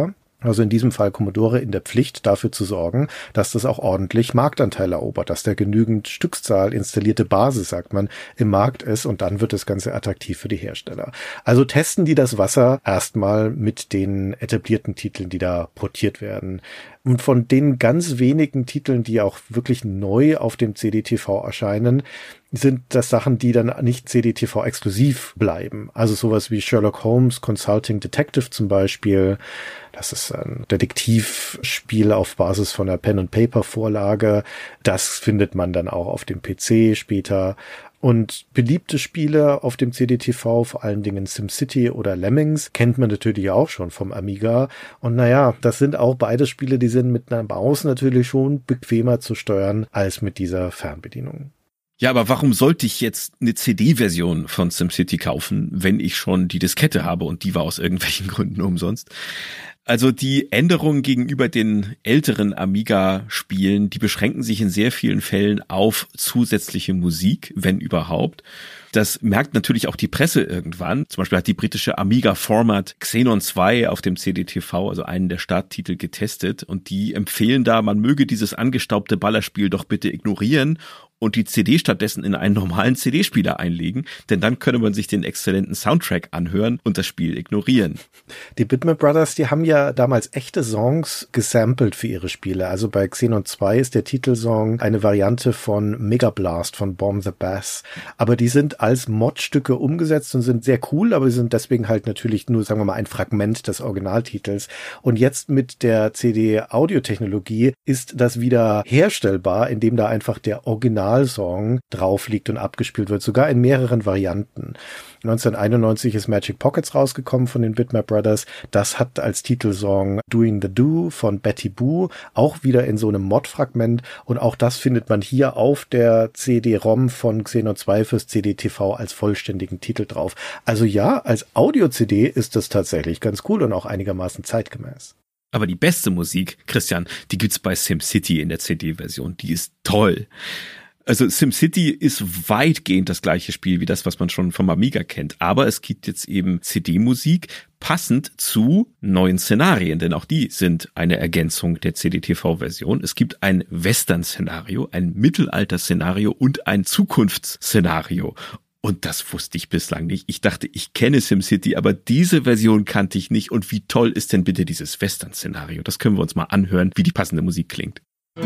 Also in diesem Fall Commodore in der Pflicht, dafür zu sorgen, dass das auch ordentlich Marktanteil erobert, dass der genügend Stückzahl installierte Basis, sagt man, im Markt ist und dann wird das Ganze attraktiv für die Hersteller. Also testen die das Wasser erstmal mit den etablierten Titeln, die da portiert werden. Und von den ganz wenigen Titeln, die auch wirklich neu auf dem C D T V erscheinen, sind das Sachen, die dann nicht C D T V exklusiv bleiben. Also sowas wie Sherlock Holmes Consulting Detective zum Beispiel. Das ist ein Detektivspiel auf Basis von einer Pen-and-Paper-Vorlage. Das findet man dann auch auf dem P C später. Und beliebte Spiele auf dem C D T V, vor allen Dingen SimCity oder Lemmings, kennt man natürlich auch schon vom Amiga. Und naja, das sind auch beide Spiele, die sind mit einer Maus natürlich schon bequemer zu steuern als mit dieser Fernbedienung. Ja, aber warum sollte ich jetzt eine C D-Version von SimCity kaufen, wenn ich schon die Diskette habe und die war aus irgendwelchen Gründen umsonst? Also die Änderungen gegenüber den älteren Amiga-Spielen, die beschränken sich in sehr vielen Fällen auf zusätzliche Musik, wenn überhaupt. Das merkt natürlich auch die Presse irgendwann. Zum Beispiel hat die britische Amiga-Format Xenon zwei auf dem C D T V, also einen der Starttitel, getestet. Und die empfehlen da, man möge dieses angestaubte Ballerspiel doch bitte ignorieren und die C D stattdessen in einen normalen C D-Spieler einlegen, denn dann könne man sich den exzellenten Soundtrack anhören und das Spiel ignorieren. Die Bitmap Brothers, die haben ja damals echte Songs gesampelt für ihre Spiele. Also bei Xenon zwei ist der Titelsong eine Variante von Mega Blast von Bomb the Bass. Aber die sind als Modstücke umgesetzt und sind sehr cool, aber sie sind deswegen halt natürlich nur, sagen wir mal, ein Fragment des Originaltitels. Und jetzt mit der C D-Audiotechnologie ist das wieder herstellbar, indem da einfach der Original Song drauf liegt und abgespielt wird, sogar in mehreren Varianten. neunzehnhunderteinundneunzig ist Magic Pockets rausgekommen von den Bitmap Brothers. Das hat als Titelsong Doing the Do von Betty Boo, auch wieder in so einem Mod-Fragment, und auch das findet man hier auf der C D-ROM von Xenon zwei fürs C D T V als vollständigen Titel drauf. Also ja, als Audio-C D ist das tatsächlich ganz cool und auch einigermaßen zeitgemäß. Aber die beste Musik, Christian, die gibt's bei SimCity in der C D-Version. Die ist toll. Also SimCity ist weitgehend das gleiche Spiel wie das, was man schon vom Amiga kennt. Aber es gibt jetzt eben C D-Musik passend zu neuen Szenarien, denn auch die sind eine Ergänzung der C D T V-Version. Es gibt ein Western-Szenario, ein Mittelalter-Szenario und ein Zukunftsszenario. Und das wusste ich bislang nicht. Ich dachte, ich kenne SimCity, aber diese Version kannte ich nicht. Und wie toll ist denn bitte dieses Western-Szenario? Das können wir uns mal anhören, wie die passende Musik klingt.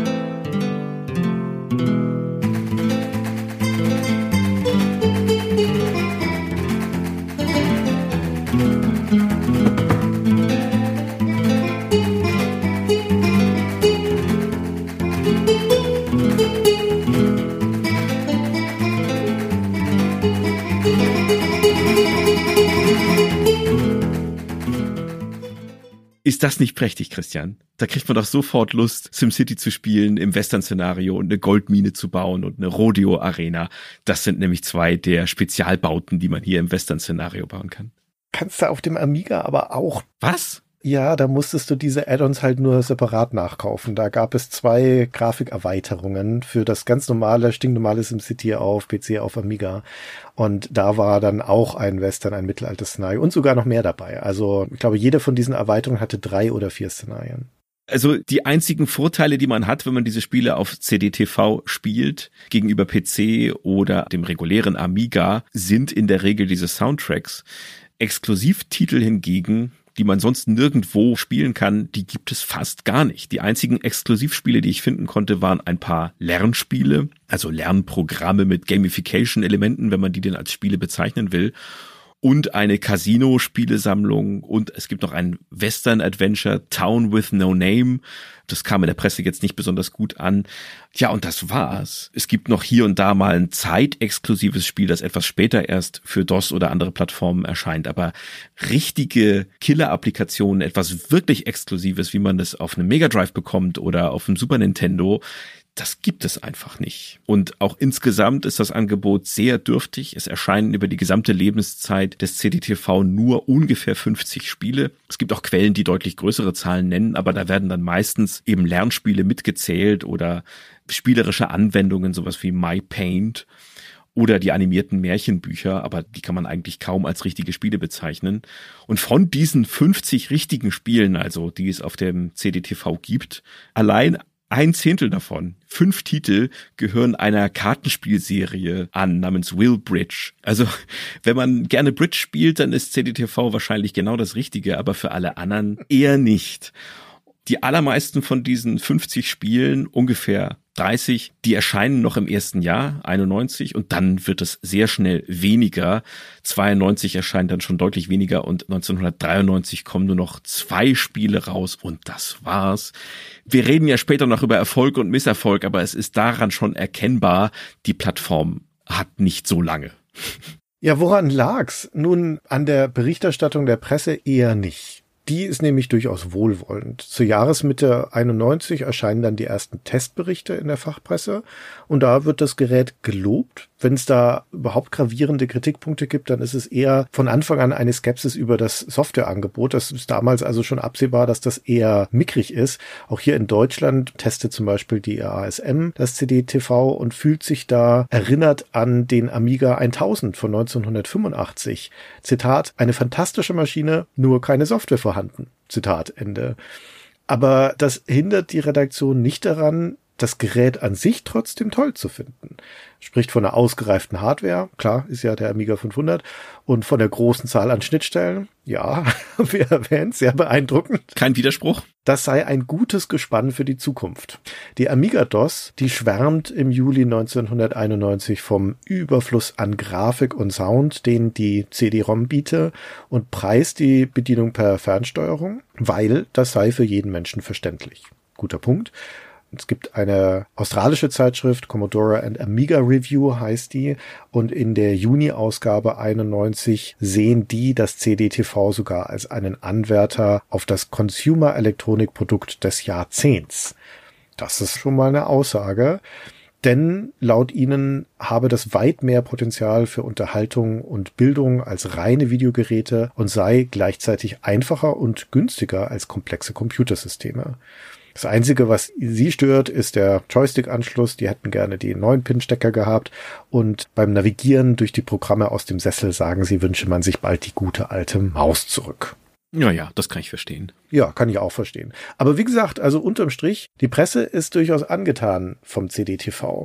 Ist das nicht prächtig, Christian? Da kriegt man doch sofort Lust, SimCity zu spielen im Western-Szenario und eine Goldmine zu bauen und eine Rodeo-Arena. Das sind nämlich zwei der Spezialbauten, die man hier im Western-Szenario bauen kann. Kannst du auf dem Amiga aber auch. Was? Ja, da musstest du diese Add-ons halt nur separat nachkaufen. Da gab es zwei Grafikerweiterungen für das ganz normale, stinknormale SimCity auf P C, auf Amiga. Und da war dann auch ein Western, ein Mittelalter-Szenario und sogar noch mehr dabei. Also ich glaube, jede von diesen Erweiterungen hatte drei oder vier Szenarien. Also die einzigen Vorteile, die man hat, wenn man diese Spiele auf C D T V spielt, gegenüber P C oder dem regulären Amiga, sind in der Regel diese Soundtracks. Exklusivtitel hingegen, die man sonst nirgendwo spielen kann, die gibt es fast gar nicht. Die einzigen Exklusivspiele, die ich finden konnte, waren ein paar Lernspiele, also Lernprogramme mit Gamification-Elementen, wenn man die denn als Spiele bezeichnen will, und eine Casino-Spielesammlung, und es gibt noch ein Western-Adventure, Town with No Name. Das kam in der Presse jetzt nicht besonders gut an. Ja, und das war's. Es gibt noch hier und da mal ein zeitexklusives Spiel, das etwas später erst für DOS oder andere Plattformen erscheint. Aber richtige Killer-Applikationen, etwas wirklich Exklusives, wie man das auf einem Mega Drive bekommt oder auf dem Super Nintendo, das gibt es einfach nicht. Und auch insgesamt ist das Angebot sehr dürftig. Es erscheinen über die gesamte Lebenszeit des C D T V nur ungefähr fünfzig Spiele. Es gibt auch Quellen, die deutlich größere Zahlen nennen, aber da werden dann meistens eben Lernspiele mitgezählt oder spielerische Anwendungen, sowas wie MyPaint. oder die animierten Märchenbücher, aber die kann man eigentlich kaum als richtige Spiele bezeichnen. Und von diesen fünfzig richtigen Spielen, also die es auf dem C D T V gibt, allein ein Zehntel davon, fünf Titel, gehören einer Kartenspielserie an, namens Will Bridge. Also, wenn man gerne Bridge spielt, dann ist C D T V wahrscheinlich genau das Richtige, aber für alle anderen eher nicht. Die allermeisten von diesen fünfzig Spielen, ungefähr dreißig, die erscheinen noch im ersten Jahr, einundneunzig, und dann wird es sehr schnell weniger. zweiundneunzig erscheint dann schon deutlich weniger und neunzehnhundertdreiundneunzig kommen nur noch zwei Spiele raus und das war's. Wir reden ja später noch über Erfolg und Misserfolg, aber es ist daran schon erkennbar, die Plattform hat nicht so lange. Ja, woran lag's? Nun, an der Berichterstattung der Presse eher nicht. Die ist nämlich durchaus wohlwollend. Zur Jahresmitte einundneunzig erscheinen dann die ersten Testberichte in der Fachpresse und da wird das Gerät gelobt. Wenn es da überhaupt gravierende Kritikpunkte gibt, dann ist es eher von Anfang an eine Skepsis über das Softwareangebot. Das ist damals also schon absehbar, dass das eher mickrig ist. Auch hier in Deutschland testet zum Beispiel die A S M das C D T V und fühlt sich da erinnert an den Amiga tausend von neunzehnhundertfünfundachtzig. Zitat, eine fantastische Maschine, nur keine Software vorhanden. Zitat Ende. Aber das hindert die Redaktion nicht daran, das Gerät an sich trotzdem toll zu finden. Spricht von einer ausgereiften Hardware, klar, ist ja der Amiga fünfhundert, und von der großen Zahl an Schnittstellen, ja, wie erwähnt, sehr beeindruckend. Kein Widerspruch. Das sei ein gutes Gespann für die Zukunft. Die Amiga-DOS, die schwärmt im Juli neunzehnhunderteinundneunzig vom Überfluss an Grafik und Sound, den die C D-ROM biete, und preist die Bedienung per Fernsteuerung, weil das sei für jeden Menschen verständlich. Guter Punkt. Es gibt eine australische Zeitschrift, Commodore and Amiga Review heißt die, und in der Juni-Ausgabe einundneunzig sehen die das C D T V sogar als einen Anwärter auf das Consumer-Elektronik-Produkt des Jahrzehnts. Das ist schon mal eine Aussage, denn laut ihnen habe das weit mehr Potenzial für Unterhaltung und Bildung als reine Videogeräte und sei gleichzeitig einfacher und günstiger als komplexe Computersysteme. Das Einzige, was sie stört, ist der Joystick-Anschluss. Die hätten gerne die neun Pin Stecker gehabt. Und beim Navigieren durch die Programme aus dem Sessel, sagen sie, wünsche man sich bald die gute alte Maus zurück. Ja, ja, das kann ich verstehen. Ja, kann ich auch verstehen. Aber wie gesagt, also unterm Strich, die Presse ist durchaus angetan vom C D T V.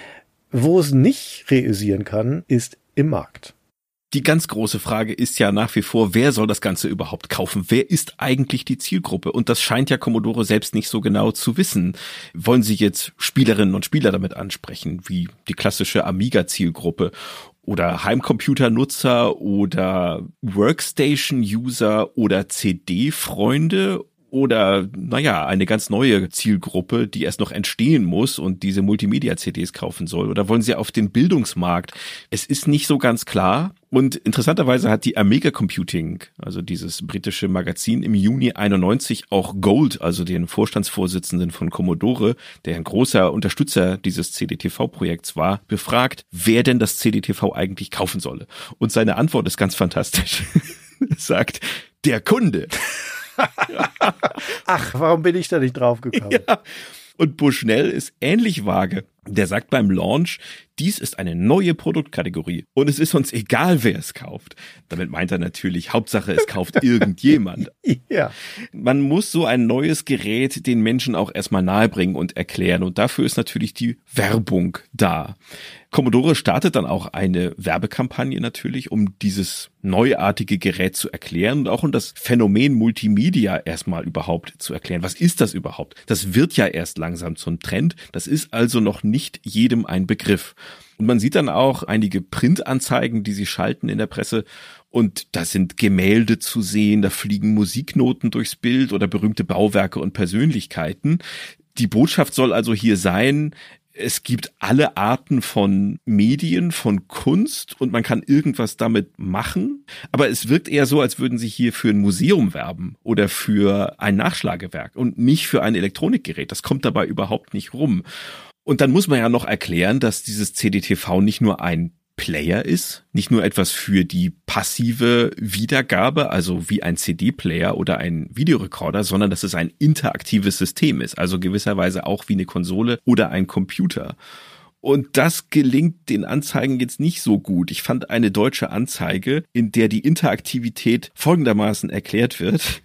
Wo es nicht reüssieren kann, ist im Markt. Die ganz große Frage ist ja nach wie vor, wer soll das Ganze überhaupt kaufen? Wer ist eigentlich die Zielgruppe? Und das scheint ja Commodore selbst nicht so genau zu wissen. Wollen sie jetzt Spielerinnen und Spieler damit ansprechen, wie die klassische Amiga-Zielgruppe? Oder Heimcomputer-Nutzer oder Workstation-User oder C D-Freunde? Oder, naja, eine ganz neue Zielgruppe, die erst noch entstehen muss und diese Multimedia-C Ds kaufen soll? Oder wollen sie auf den Bildungsmarkt? Es ist nicht so ganz klar. Und interessanterweise hat die Amiga Computing, also dieses britische Magazin, im Juni einundneunzig auch Gold, also den Vorstandsvorsitzenden von Commodore, der ein großer Unterstützer dieses C D T V-Projekts war, befragt, wer denn das C D T V eigentlich kaufen solle. Und seine Antwort ist ganz fantastisch. Er sagt, der Kunde. Ach, warum bin ich da nicht drauf gekommen? Ja. Und Bushnell ist ähnlich vage. Der sagt beim Launch, dies ist eine neue Produktkategorie und es ist uns egal, wer es kauft. Damit meint er natürlich, Hauptsache es kauft irgendjemand. Ja. Man muss so ein neues Gerät den Menschen auch erstmal nahebringen und erklären und dafür ist natürlich die Werbung da. Commodore startet dann auch eine Werbekampagne natürlich, um dieses neuartige Gerät zu erklären und auch um das Phänomen Multimedia erstmal überhaupt zu erklären. Was ist das überhaupt? Das wird ja erst langsam zum Trend. Das ist also noch nicht jedem ein Begriff. Und man sieht dann auch einige Printanzeigen, die sie schalten in der Presse. Und da sind Gemälde zu sehen, da fliegen Musiknoten durchs Bild oder berühmte Bauwerke und Persönlichkeiten. Die Botschaft soll also hier sein, es gibt alle Arten von Medien, von Kunst und man kann irgendwas damit machen. Aber es wirkt eher so, als würden sie hier für ein Museum werben oder für ein Nachschlagewerk und nicht für ein Elektronikgerät. Das kommt dabei überhaupt nicht rum. Und dann muss man ja noch erklären, dass dieses C D T V nicht nur ein Player ist, nicht nur etwas für die passive Wiedergabe, also wie ein C D-Player oder ein Videorekorder, sondern dass es ein interaktives System ist, also gewisserweise auch wie eine Konsole oder ein Computer. Und das gelingt den Anzeigen jetzt nicht so gut. Ich fand eine deutsche Anzeige, in der die Interaktivität folgendermaßen erklärt wird.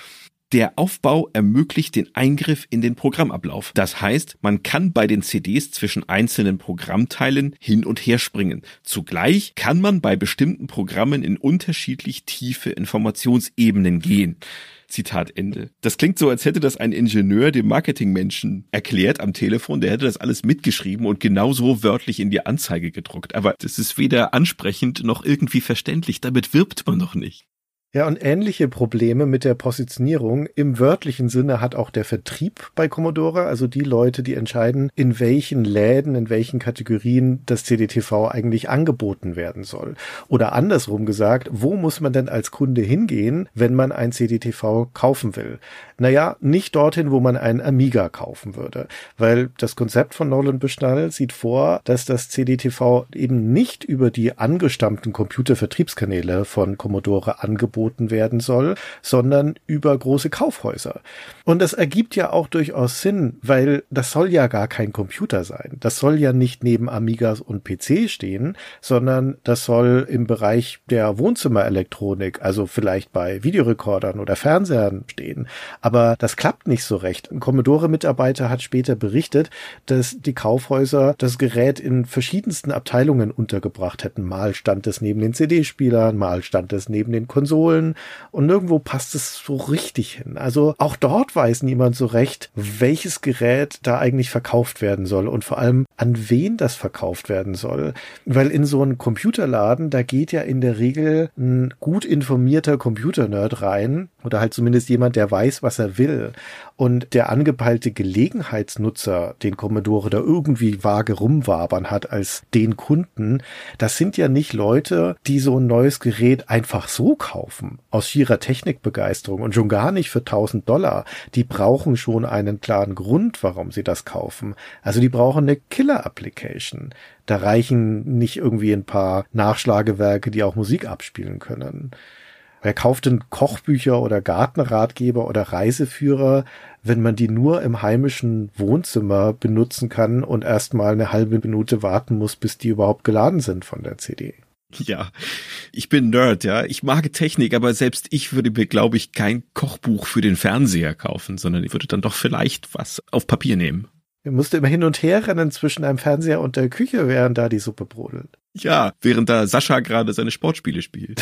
Der Aufbau ermöglicht den Eingriff in den Programmablauf. Das heißt, man kann bei den C Ds zwischen einzelnen Programmteilen hin und her springen. Zugleich kann man bei bestimmten Programmen in unterschiedlich tiefe Informationsebenen gehen. Zitat Ende. Das klingt so, als hätte das ein Ingenieur dem Marketingmenschen erklärt am Telefon. Der hätte das alles mitgeschrieben und genauso wörtlich in die Anzeige gedruckt. Aber das ist weder ansprechend noch irgendwie verständlich. Damit wirbt man doch nicht. Ja, und ähnliche Probleme mit der Positionierung im wörtlichen Sinne hat auch der Vertrieb bei Commodore, also die Leute, die entscheiden, in welchen Läden, in welchen Kategorien das C D T V eigentlich angeboten werden soll. Oder andersrum gesagt, wo muss man denn als Kunde hingehen, wenn man ein C D T V kaufen will? Naja, nicht dorthin, wo man einen Amiga kaufen würde, weil das Konzept von Nolan Bushnell sieht vor, dass das C D T V eben nicht über die angestammten Computervertriebskanäle von Commodore angeboten werden soll, sondern über große Kaufhäuser. Und das ergibt ja auch durchaus Sinn, weil das soll ja gar kein Computer sein. Das soll ja nicht neben Amigas und P C stehen, sondern das soll im Bereich der Wohnzimmerelektronik, also vielleicht bei Videorekordern oder Fernsehern stehen. Aber das klappt nicht so recht. Ein Commodore-Mitarbeiter hat später berichtet, dass die Kaufhäuser das Gerät in verschiedensten Abteilungen untergebracht hätten. Mal stand es neben den C D-Spielern, mal stand es neben den Konsolen und nirgendwo passt es so richtig hin. Also auch dort weiß niemand so recht, welches Gerät da eigentlich verkauft werden soll und vor allem an wen das verkauft werden soll. Weil in so einen Computerladen, da geht ja in der Regel ein gut informierter Computernerd rein oder halt zumindest jemand, der weiß, was er will. Und der angepeilte Gelegenheitsnutzer, den Commodore da irgendwie vage rumwabern hat als den Kunden, das sind ja nicht Leute, die so ein neues Gerät einfach so kaufen, aus schierer Technikbegeisterung und schon gar nicht für tausend Dollar. Die brauchen schon einen klaren Grund, warum sie das kaufen. Also die brauchen eine Killer-Application. Da reichen nicht irgendwie ein paar Nachschlagewerke, die auch Musik abspielen können. Wer kauft denn Kochbücher oder Gartenratgeber oder Reiseführer, wenn man die nur im heimischen Wohnzimmer benutzen kann und erstmal eine halbe Minute warten muss, bis die überhaupt geladen sind von der C D? Ja, ich bin Nerd, ja. Ich mag Technik, aber selbst ich würde mir, glaube ich, kein Kochbuch für den Fernseher kaufen, sondern ich würde dann doch vielleicht was auf Papier nehmen. Du musst immer hin und her rennen zwischen einem Fernseher und der Küche, während da die Suppe brodelt. Ja, während da Sascha gerade seine Sportspiele spielt.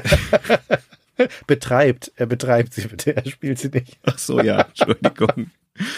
Betreibt. Er betreibt sie bitte, er spielt sie nicht. Ach so, ja, Entschuldigung.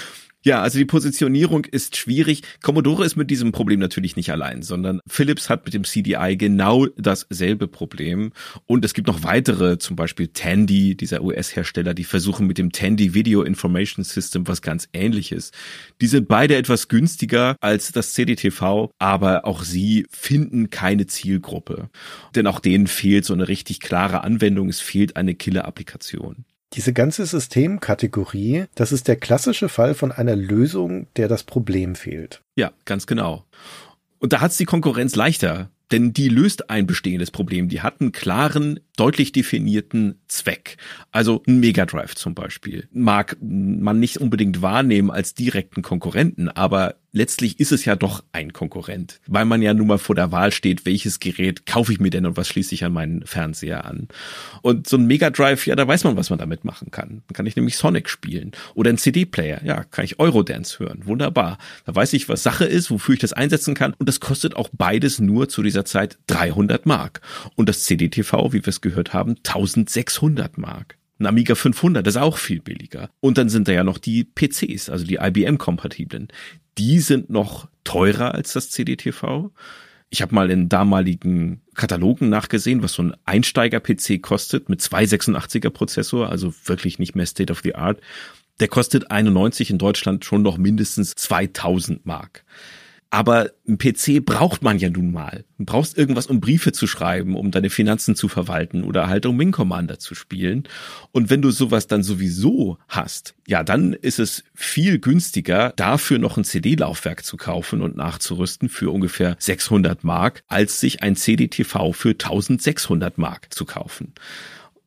Ja, also die Positionierung ist schwierig. Commodore ist mit diesem Problem natürlich nicht allein, sondern Philips hat mit dem C D I genau dasselbe Problem. Und es gibt noch weitere, zum Beispiel Tandy, dieser U S-Hersteller, die versuchen mit dem Tandy Video Information System was ganz Ähnliches. Die sind beide etwas günstiger als das C D T V, aber auch sie finden keine Zielgruppe. Denn auch denen fehlt so eine richtig klare Anwendung, es fehlt eine Killer-Applikation. Diese ganze Systemkategorie, das ist der klassische Fall von einer Lösung, der das Problem fehlt. Ja, ganz genau. Und da hat's die Konkurrenz leichter, denn die löst ein bestehendes Problem. Die hat einen klaren, deutlich definierten Zweck. Also ein Mega Drive zum Beispiel. Mag man nicht unbedingt wahrnehmen als direkten Konkurrenten, aber letztlich ist es ja doch ein Konkurrent, weil man ja nun mal vor der Wahl steht, welches Gerät kaufe ich mir denn und was schließe ich an meinen Fernseher an. Und so ein Mega Drive, ja, da weiß man, was man damit machen kann. Dann kann ich nämlich Sonic spielen. Oder ein C D-Player, ja, kann ich Eurodance hören. Wunderbar. Da weiß ich, was Sache ist, wofür ich das einsetzen kann. Und das kostet auch beides nur zu dieser Zeit dreihundert Mark. Und das C D T V, wie wir es gehört haben, eintausendsechshundert Mark. Ein Amiga fünfhundert ist auch viel billiger. Und dann sind da ja noch die P Cs, also die I B M-kompatiblen. Die sind noch teurer als das C D T V. Ich habe mal in damaligen Katalogen nachgesehen, was so ein Einsteiger-P C kostet mit zwei sechsundachtziger Prozessor, also wirklich nicht mehr State of the Art. Der kostet einundneunzig, in Deutschland schon noch mindestens zweitausend Mark. Aber ein P C braucht man ja nun mal. Du brauchst irgendwas, um Briefe zu schreiben, um deine Finanzen zu verwalten oder halt um Wing Commander zu spielen. Und wenn du sowas dann sowieso hast, ja, dann ist es viel günstiger, dafür noch ein C D-Laufwerk zu kaufen und nachzurüsten für ungefähr sechshundert Mark, als sich ein C D T V für eintausendsechshundert Mark zu kaufen.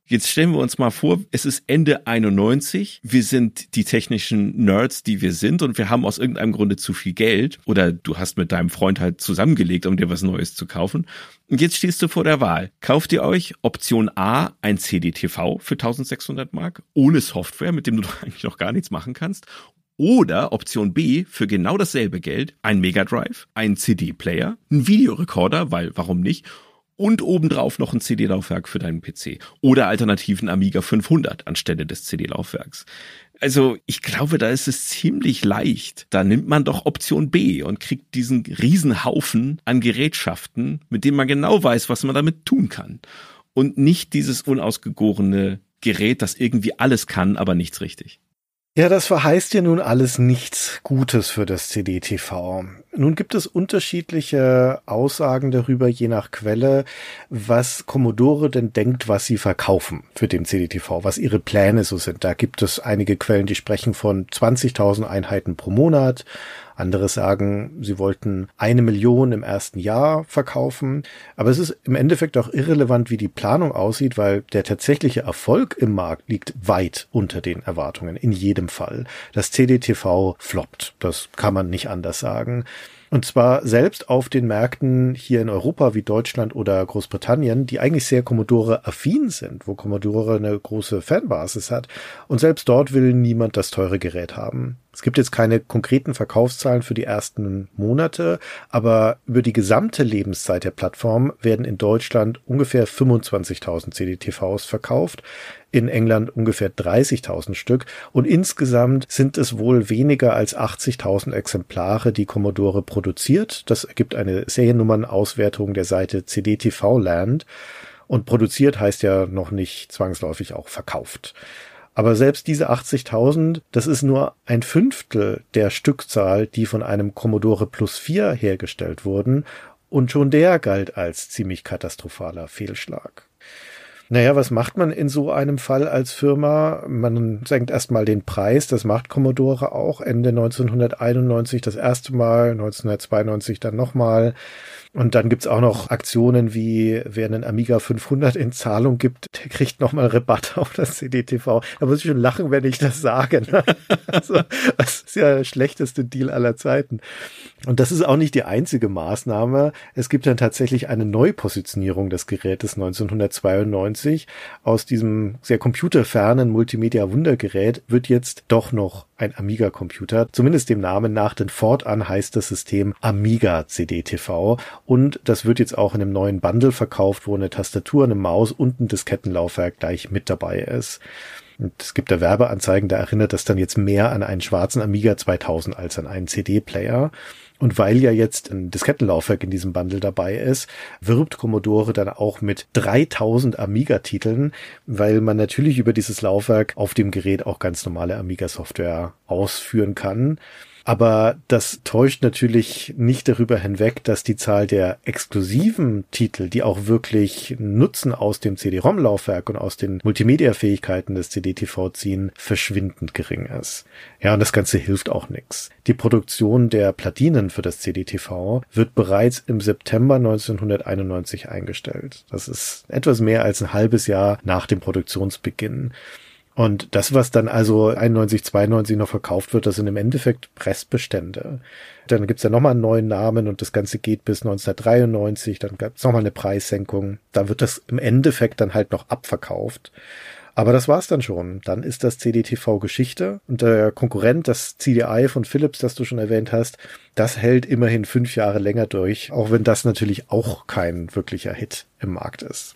Jetzt stellen wir uns mal vor, es ist Ende einundneunzig, wir sind die technischen Nerds, die wir sind und wir haben aus irgendeinem Grunde zu viel Geld oder du hast mit deinem Freund halt zusammengelegt, um dir was Neues zu kaufen. Und jetzt stehst du vor der Wahl. Kauft ihr euch Option A, ein C D T V für eintausendsechshundert Mark, ohne Software, mit dem du doch eigentlich noch gar nichts machen kannst? Oder Option B, für genau dasselbe Geld, ein Mega Drive, ein C D-Player, ein Videorekorder, weil warum nicht? Und obendrauf noch ein C D-Laufwerk für deinen P C. Oder alternativen Amiga fünfhundert anstelle des C D-Laufwerks. Also ich glaube, da ist es ziemlich leicht. Da nimmt man doch Option B und kriegt diesen Riesenhaufen an Gerätschaften, mit denen man genau weiß, was man damit tun kann. Und nicht dieses unausgegorene Gerät, das irgendwie alles kann, aber nichts richtig. Ja, das verheißt ja nun alles nichts Gutes für das C D T V. Nun gibt es unterschiedliche Aussagen darüber, je nach Quelle, was Commodore denn denkt, was sie verkaufen für den C D T V, was ihre Pläne so sind. Da gibt es einige Quellen, die sprechen von zwanzigtausend Einheiten pro Monat. Andere sagen, sie wollten eine Million im ersten Jahr verkaufen. Aber es ist im Endeffekt auch irrelevant, wie die Planung aussieht, weil der tatsächliche Erfolg im Markt liegt weit unter den Erwartungen, in jedem Fall. Das C D T V floppt, das kann man nicht anders sagen. Und zwar selbst auf den Märkten hier in Europa wie Deutschland oder Großbritannien, die eigentlich sehr Commodore-affin sind, wo Commodore eine große Fanbasis hat. Und selbst dort will niemand das teure Gerät haben. Es gibt jetzt keine konkreten Verkaufszahlen für die ersten Monate, aber über die gesamte Lebenszeit der Plattform werden in Deutschland ungefähr fünfundzwanzigtausend C D T Vs verkauft, in England ungefähr dreißigtausend Stück und insgesamt sind es wohl weniger als achtzigtausend Exemplare, die Commodore produziert. Das ergibt eine Seriennummernauswertung der Seite C D T V Land und produziert heißt ja noch nicht zwangsläufig auch verkauft. Aber selbst diese achtzigtausend, das ist nur ein Fünftel der Stückzahl, die von einem Commodore Plus vier hergestellt wurden. Und schon der galt als ziemlich katastrophaler Fehlschlag. Naja, was macht man in so einem Fall als Firma? Man senkt erstmal den Preis, das macht Commodore auch. Ende neunzehnhunderteinundneunzig das erste Mal, neunzehnhundertzweiundneunzig dann nochmal. Und dann gibt's auch noch Aktionen wie, wer einen Amiga fünfhundert in Zahlung gibt, der kriegt nochmal Rabatt auf das C D T V. Da muss ich schon lachen, wenn ich das sage. Ne? Also, das ist ja der schlechteste Deal aller Zeiten. Und das ist auch nicht die einzige Maßnahme. Es gibt dann tatsächlich eine Neupositionierung des Gerätes neunzehnhundertzweiundneunzig. Aus diesem sehr computerfernen Multimedia-Wundergerät wird jetzt doch noch ein Amiga-Computer. Zumindest dem Namen nach, denn fortan heißt das System Amiga C D T V. Und das wird jetzt auch in einem neuen Bundle verkauft, wo eine Tastatur, eine Maus und ein Diskettenlaufwerk gleich mit dabei ist. Und es gibt da Werbeanzeigen, da erinnert das dann jetzt mehr an einen schwarzen Amiga zweitausend als an einen C D-Player. Und weil ja jetzt ein Diskettenlaufwerk in diesem Bundle dabei ist, wirbt Commodore dann auch mit dreitausend Amiga-Titeln, weil man natürlich über dieses Laufwerk auf dem Gerät auch ganz normale Amiga-Software ausführen kann. Aber das täuscht natürlich nicht darüber hinweg, dass die Zahl der exklusiven Titel, die auch wirklich Nutzen aus dem C D-ROM-Laufwerk und aus den Multimedia-Fähigkeiten des C D T V ziehen, verschwindend gering ist. Ja, und das Ganze hilft auch nichts. Die Produktion der Platinen für das C D T V wird bereits im September neunzehnhunderteinundneunzig eingestellt. Das ist etwas mehr als ein halbes Jahr nach dem Produktionsbeginn. Und das, was dann also einundneunzig, zweiundneunzig noch verkauft wird, das sind im Endeffekt Restbestände. Dann gibt's ja nochmal einen neuen Namen und das Ganze geht bis neunzehnhundertdreiundneunzig, dann gab's nochmal eine Preissenkung. Da wird das im Endeffekt dann halt noch abverkauft. Aber das war's dann schon. Dann ist das C D T V Geschichte und der Konkurrent, das C D I von Philips, das du schon erwähnt hast, das hält immerhin fünf Jahre länger durch, auch wenn das natürlich auch kein wirklicher Hit im Markt ist.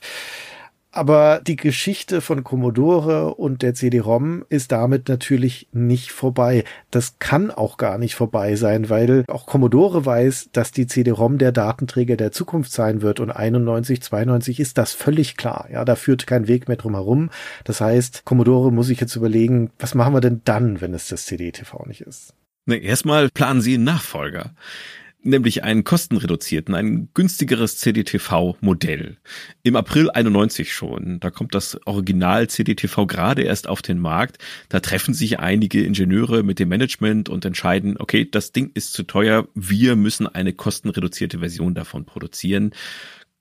Aber die Geschichte von Commodore und der C D-ROM ist damit natürlich nicht vorbei. Das kann auch gar nicht vorbei sein, weil auch Commodore weiß, dass die C D-ROM der Datenträger der Zukunft sein wird und einundneunzig, zweiundneunzig ist das völlig klar. Ja, da führt kein Weg mehr drum herum. Das heißt, Commodore muss sich jetzt überlegen, was machen wir denn dann, wenn es das C D T V nicht ist? Ne, erstmal planen sie einen Nachfolger. Nämlich einen kostenreduzierten, ein günstigeres C D T V-Modell. Im April einundneunzig schon. Da kommt das Original C D T V gerade erst auf den Markt. Da treffen sich einige Ingenieure mit dem Management und entscheiden, okay, das Ding ist zu teuer, wir müssen eine kostenreduzierte Version davon produzieren.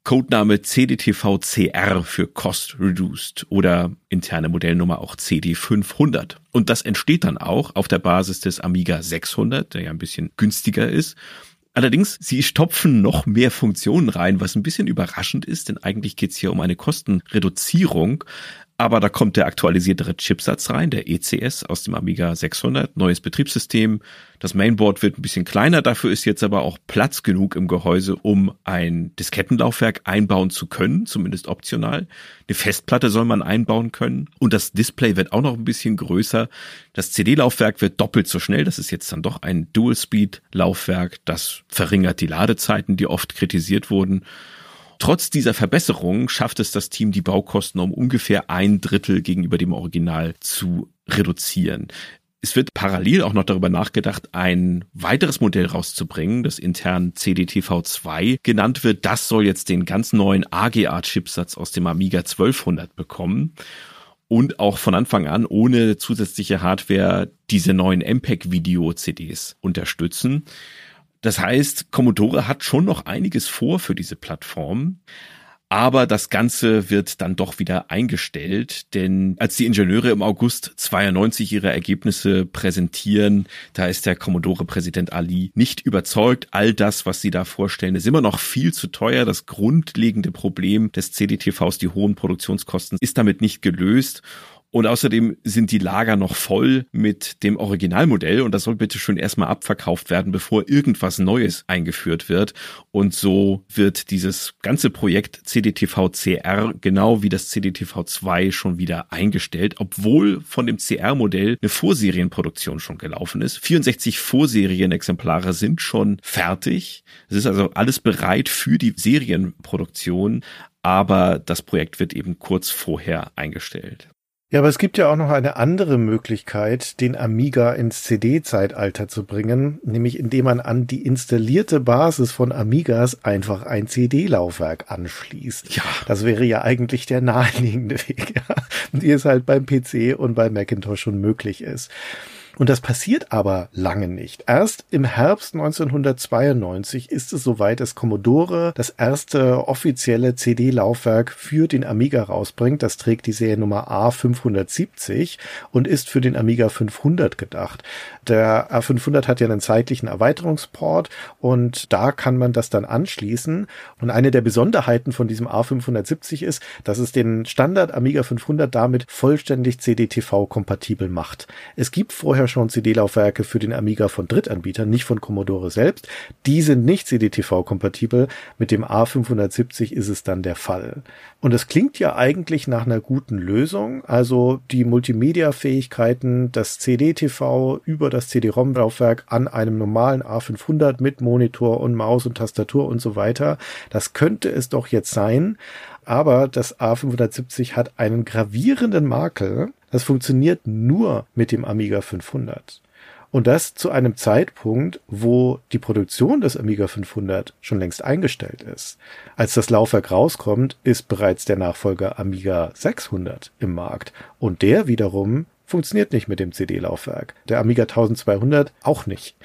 Codename C D T V C R für Cost Reduced oder interne Modellnummer auch C D fünfhundert. Und das entsteht dann auch auf der Basis des Amiga sechshundert, der ja ein bisschen günstiger ist. Allerdings, sie stopfen noch mehr Funktionen rein, was ein bisschen überraschend ist, denn eigentlich geht es hier um eine Kostenreduzierung. Aber da kommt der aktualisiertere Chipsatz rein, der E C S aus dem Amiga sechshundert, neues Betriebssystem. Das Mainboard wird ein bisschen kleiner, dafür ist jetzt aber auch Platz genug im Gehäuse, um ein Diskettenlaufwerk einbauen zu können, zumindest optional. Eine Festplatte soll man einbauen können und das Display wird auch noch ein bisschen größer. Das C D-Laufwerk wird doppelt so schnell, das ist jetzt dann doch ein Dual-Speed-Laufwerk, das verringert die Ladezeiten, die oft kritisiert wurden. Trotz dieser Verbesserung schafft es das Team, die Baukosten um ungefähr ein Drittel gegenüber dem Original zu reduzieren. Es wird parallel auch noch darüber nachgedacht, ein weiteres Modell rauszubringen, das intern C D T V zwei genannt wird. Das soll jetzt den ganz neuen A G A-Chipsatz aus dem Amiga zwölfhundert bekommen und auch von Anfang an ohne zusätzliche Hardware diese neuen M P E G-Video-C Ds unterstützen. Das heißt, Commodore hat schon noch einiges vor für diese Plattform, aber das Ganze wird dann doch wieder eingestellt, denn als die Ingenieure im August zweiundneunzig ihre Ergebnisse präsentieren, da ist der Commodore-Präsident Ali nicht überzeugt. All das, was sie da vorstellen, ist immer noch viel zu teuer. Das grundlegende Problem des C D T Vs, die hohen Produktionskosten, ist damit nicht gelöst. Und außerdem sind die Lager noch voll mit dem Originalmodell und das soll bitte schön erstmal abverkauft werden, bevor irgendwas Neues eingeführt wird. Und so wird dieses ganze Projekt C D T V C R genau wie das C D T V zwei schon wieder eingestellt, obwohl von dem C R-Modell eine Vorserienproduktion schon gelaufen ist. vierundsechzig Vorserienexemplare sind schon fertig. Es ist also alles bereit für die Serienproduktion, aber das Projekt wird eben kurz vorher eingestellt. Ja, aber es gibt ja auch noch eine andere Möglichkeit, den Amiga ins C D-Zeitalter zu bringen, nämlich indem man an die installierte Basis von Amigas einfach ein C D-Laufwerk anschließt. Ja. Das wäre ja eigentlich der naheliegende Weg, ja, die es halt beim P C und beim Macintosh schon möglich ist. Und das passiert aber lange nicht. Erst im Herbst neunzehnhundertzweiundneunzig ist es soweit, dass Commodore das erste offizielle C D-Laufwerk für den Amiga rausbringt. Das trägt die Seriennummer A fünfhundertsiebzig und ist für den Amiga fünfhundert gedacht. Der A fünfhundert hat ja einen zeitlichen Erweiterungsport und da kann man das dann anschließen. Und eine der Besonderheiten von diesem A fünfhundertsiebzig ist, dass es den Standard Amiga fünfhundert damit vollständig C D T V-kompatibel macht. Es gibt vorher schon C D-Laufwerke für den Amiga von Drittanbietern, nicht von Commodore selbst. Die sind nicht C D T V-kompatibel. Mit dem A fünfhundertsiebzig ist es dann der Fall. Und es klingt ja eigentlich nach einer guten Lösung. Also die Multimedia-Fähigkeiten, das C D T V über das C D-ROM-Laufwerk an einem normalen A fünfhundert mit Monitor und Maus und Tastatur und so weiter. Das könnte es doch jetzt sein. Aber das A fünfhundertsiebzig hat einen gravierenden Makel. Das funktioniert nur mit dem Amiga fünfhundert. Und das zu einem Zeitpunkt, wo die Produktion des Amiga fünfhundert schon längst eingestellt ist. Als das Laufwerk rauskommt, ist bereits der Nachfolger Amiga sechshundert im Markt. Und der wiederum funktioniert nicht mit dem C D-Laufwerk. Der Amiga zwölfhundert auch nicht.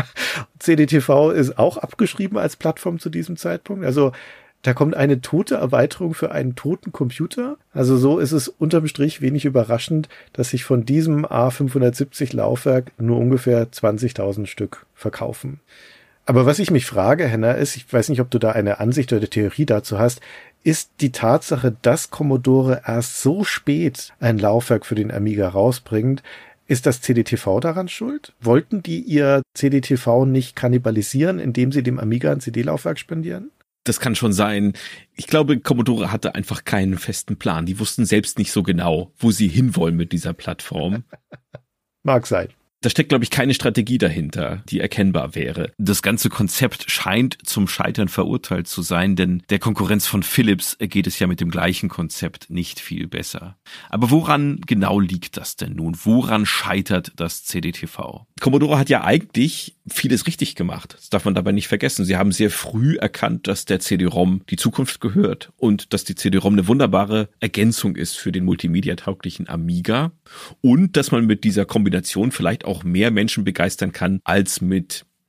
C D T V ist auch abgeschrieben als Plattform zu diesem Zeitpunkt. Also da kommt eine tote Erweiterung für einen toten Computer. Also so ist es unterm Strich wenig überraschend, dass sich von diesem A fünfhundertsiebzig Laufwerk nur ungefähr zwanzigtausend Stück verkaufen. Aber was ich mich frage, Henna, ist, ich weiß nicht, ob du da eine Ansicht oder Theorie dazu hast, ist die Tatsache, dass Commodore erst so spät ein Laufwerk für den Amiga rausbringt, ist das C D T V daran schuld? Wollten die ihr C D T V nicht kannibalisieren, indem sie dem Amiga ein C D-Laufwerk spendieren? Das kann schon sein. Ich glaube, Commodore hatte einfach keinen festen Plan. Die wussten selbst nicht so genau, wo sie hinwollen mit dieser Plattform. Mag sein. Da steckt, glaube ich, keine Strategie dahinter, die erkennbar wäre. Das ganze Konzept scheint zum Scheitern verurteilt zu sein, denn der Konkurrenz von Philips geht es ja mit dem gleichen Konzept nicht viel besser. Aber woran genau liegt das denn nun? Woran scheitert das C D T V? Commodore hat ja eigentlich vieles richtig gemacht. Das darf man dabei nicht vergessen. Sie haben sehr früh erkannt, dass der C D-ROM die Zukunft gehört und dass die C D-ROM eine wunderbare Ergänzung ist für den multimedia-tauglichen Amiga und dass man mit dieser Kombination vielleicht auch mehr Menschen begeistern kann als mit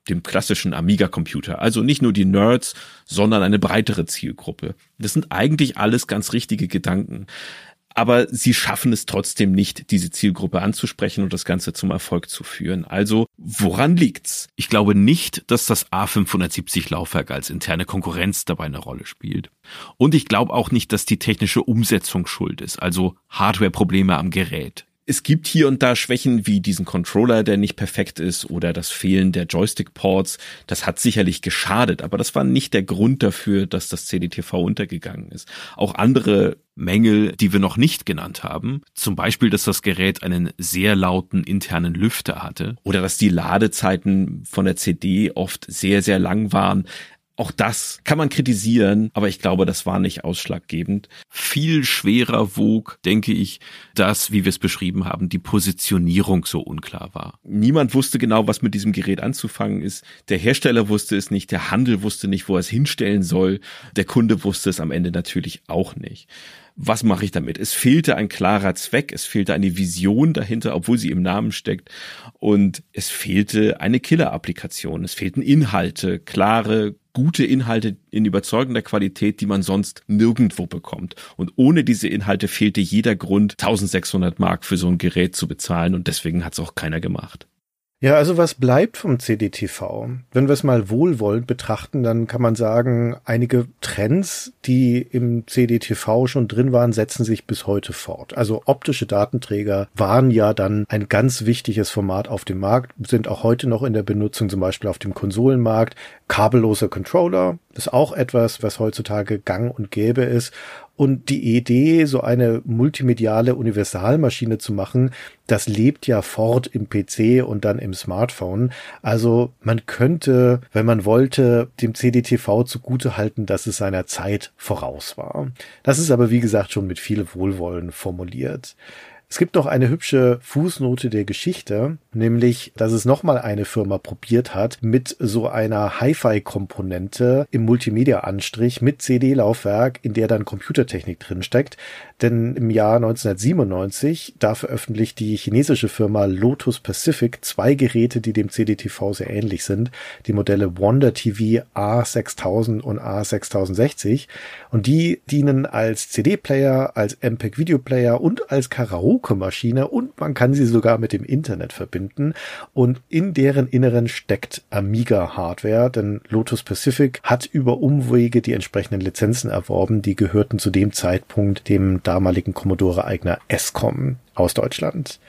dem klassischen Amiga-Computer. Also nicht nur die Nerds, sondern eine breitere Zielgruppe. Das sind eigentlich alles ganz richtige Gedanken. Aber sie schaffen es trotzdem nicht, diese Zielgruppe anzusprechen und das Ganze zum Erfolg zu führen. Also, woran liegt's? Ich glaube nicht, dass das A fünfhundertsiebzig Laufwerk als interne Konkurrenz dabei eine Rolle spielt. Und ich glaube auch nicht, dass die technische Umsetzung schuld ist, also Hardware-Probleme am Gerät. Es gibt hier und da Schwächen wie diesen Controller, der nicht perfekt ist, oder das Fehlen der Joystick-Ports. Das hat sicherlich geschadet, aber das war nicht der Grund dafür, dass das C D T V untergegangen ist. Auch andere Mängel, die wir noch nicht genannt haben, zum Beispiel, dass das Gerät einen sehr lauten internen Lüfter hatte oder dass die Ladezeiten von der C D oft sehr, sehr lang waren. Auch das kann man kritisieren, aber ich glaube, das war nicht ausschlaggebend. Viel schwerer wog, denke ich, dass, wie wir es beschrieben haben, die Positionierung so unklar war. Niemand wusste genau, was mit diesem Gerät anzufangen ist. Der Hersteller wusste es nicht, der Handel wusste nicht, wo er es hinstellen soll. Der Kunde wusste es am Ende natürlich auch nicht. Was mache ich damit? Es fehlte ein klarer Zweck, es fehlte eine Vision dahinter, obwohl sie im Namen steckt. Und es fehlte eine Killer-Applikation. Es fehlten Inhalte, klare, gute Inhalte in überzeugender Qualität, die man sonst nirgendwo bekommt. Und ohne diese Inhalte fehlte jeder Grund, eintausendsechshundert Mark für so ein Gerät zu bezahlen. Und deswegen hat es auch keiner gemacht. Ja, also was bleibt vom C D T V? Wenn wir es mal wohlwollend betrachten, dann kann man sagen, einige Trends, die im C D T V schon drin waren, setzen sich bis heute fort. Also optische Datenträger waren ja dann ein ganz wichtiges Format auf dem Markt, sind auch heute noch in der Benutzung, zum Beispiel auf dem Konsolenmarkt. Kabelloser Controller ist auch etwas, was heutzutage gang und gäbe ist. Und die Idee, so eine multimediale Universalmaschine zu machen, das lebt ja fort im P C und dann im Smartphone. Also man könnte, wenn man wollte, dem C D T V zugutehalten, dass es seiner Zeit voraus war. Das ist aber, wie gesagt, schon mit viel Wohlwollen formuliert. Es gibt noch eine hübsche Fußnote der Geschichte, nämlich, dass es nochmal eine Firma probiert hat, mit so einer Hi-Fi-Komponente im Multimedia-Anstrich mit C D-Laufwerk, in der dann Computertechnik drinsteckt. Denn im Jahr neunzehnhundertsiebenundneunzig, da veröffentlicht die chinesische Firma Lotus Pacific zwei Geräte, die dem C D T V sehr ähnlich sind. Die Modelle Wonder T V A sechstausend und A sechstausendsechzig. Und die dienen als C D-Player, als M P E G-Videoplayer und als Karaoke-Maschine und man kann sie sogar mit dem Internet verbinden. Und in deren Inneren steckt Amiga-Hardware, denn Lotus Pacific hat über Umwege die entsprechenden Lizenzen erworben, die gehörten zu dem Zeitpunkt dem damaligen Commodore-Eigner Escom aus Deutschland.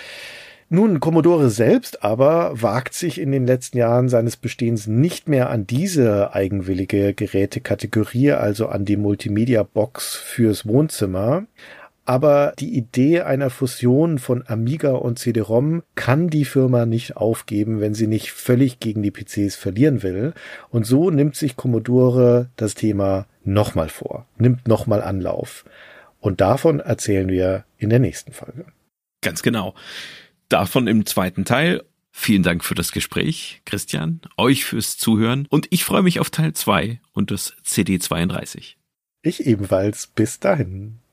Nun, Commodore selbst aber wagt sich in den letzten Jahren seines Bestehens nicht mehr an diese eigenwillige Gerätekategorie, also an die Multimedia-Box fürs Wohnzimmer. Aber die Idee einer Fusion von Amiga und C D-ROM kann die Firma nicht aufgeben, wenn sie nicht völlig gegen die P Cs verlieren will. Und so nimmt sich Commodore das Thema nochmal vor, nimmt nochmal Anlauf. Und davon erzählen wir in der nächsten Folge. Ganz genau. Davon im zweiten Teil. Vielen Dank für das Gespräch, Christian, euch fürs Zuhören und ich freue mich auf Teil zwei und das C D zweiunddreißig. Ich ebenfalls. Bis dahin.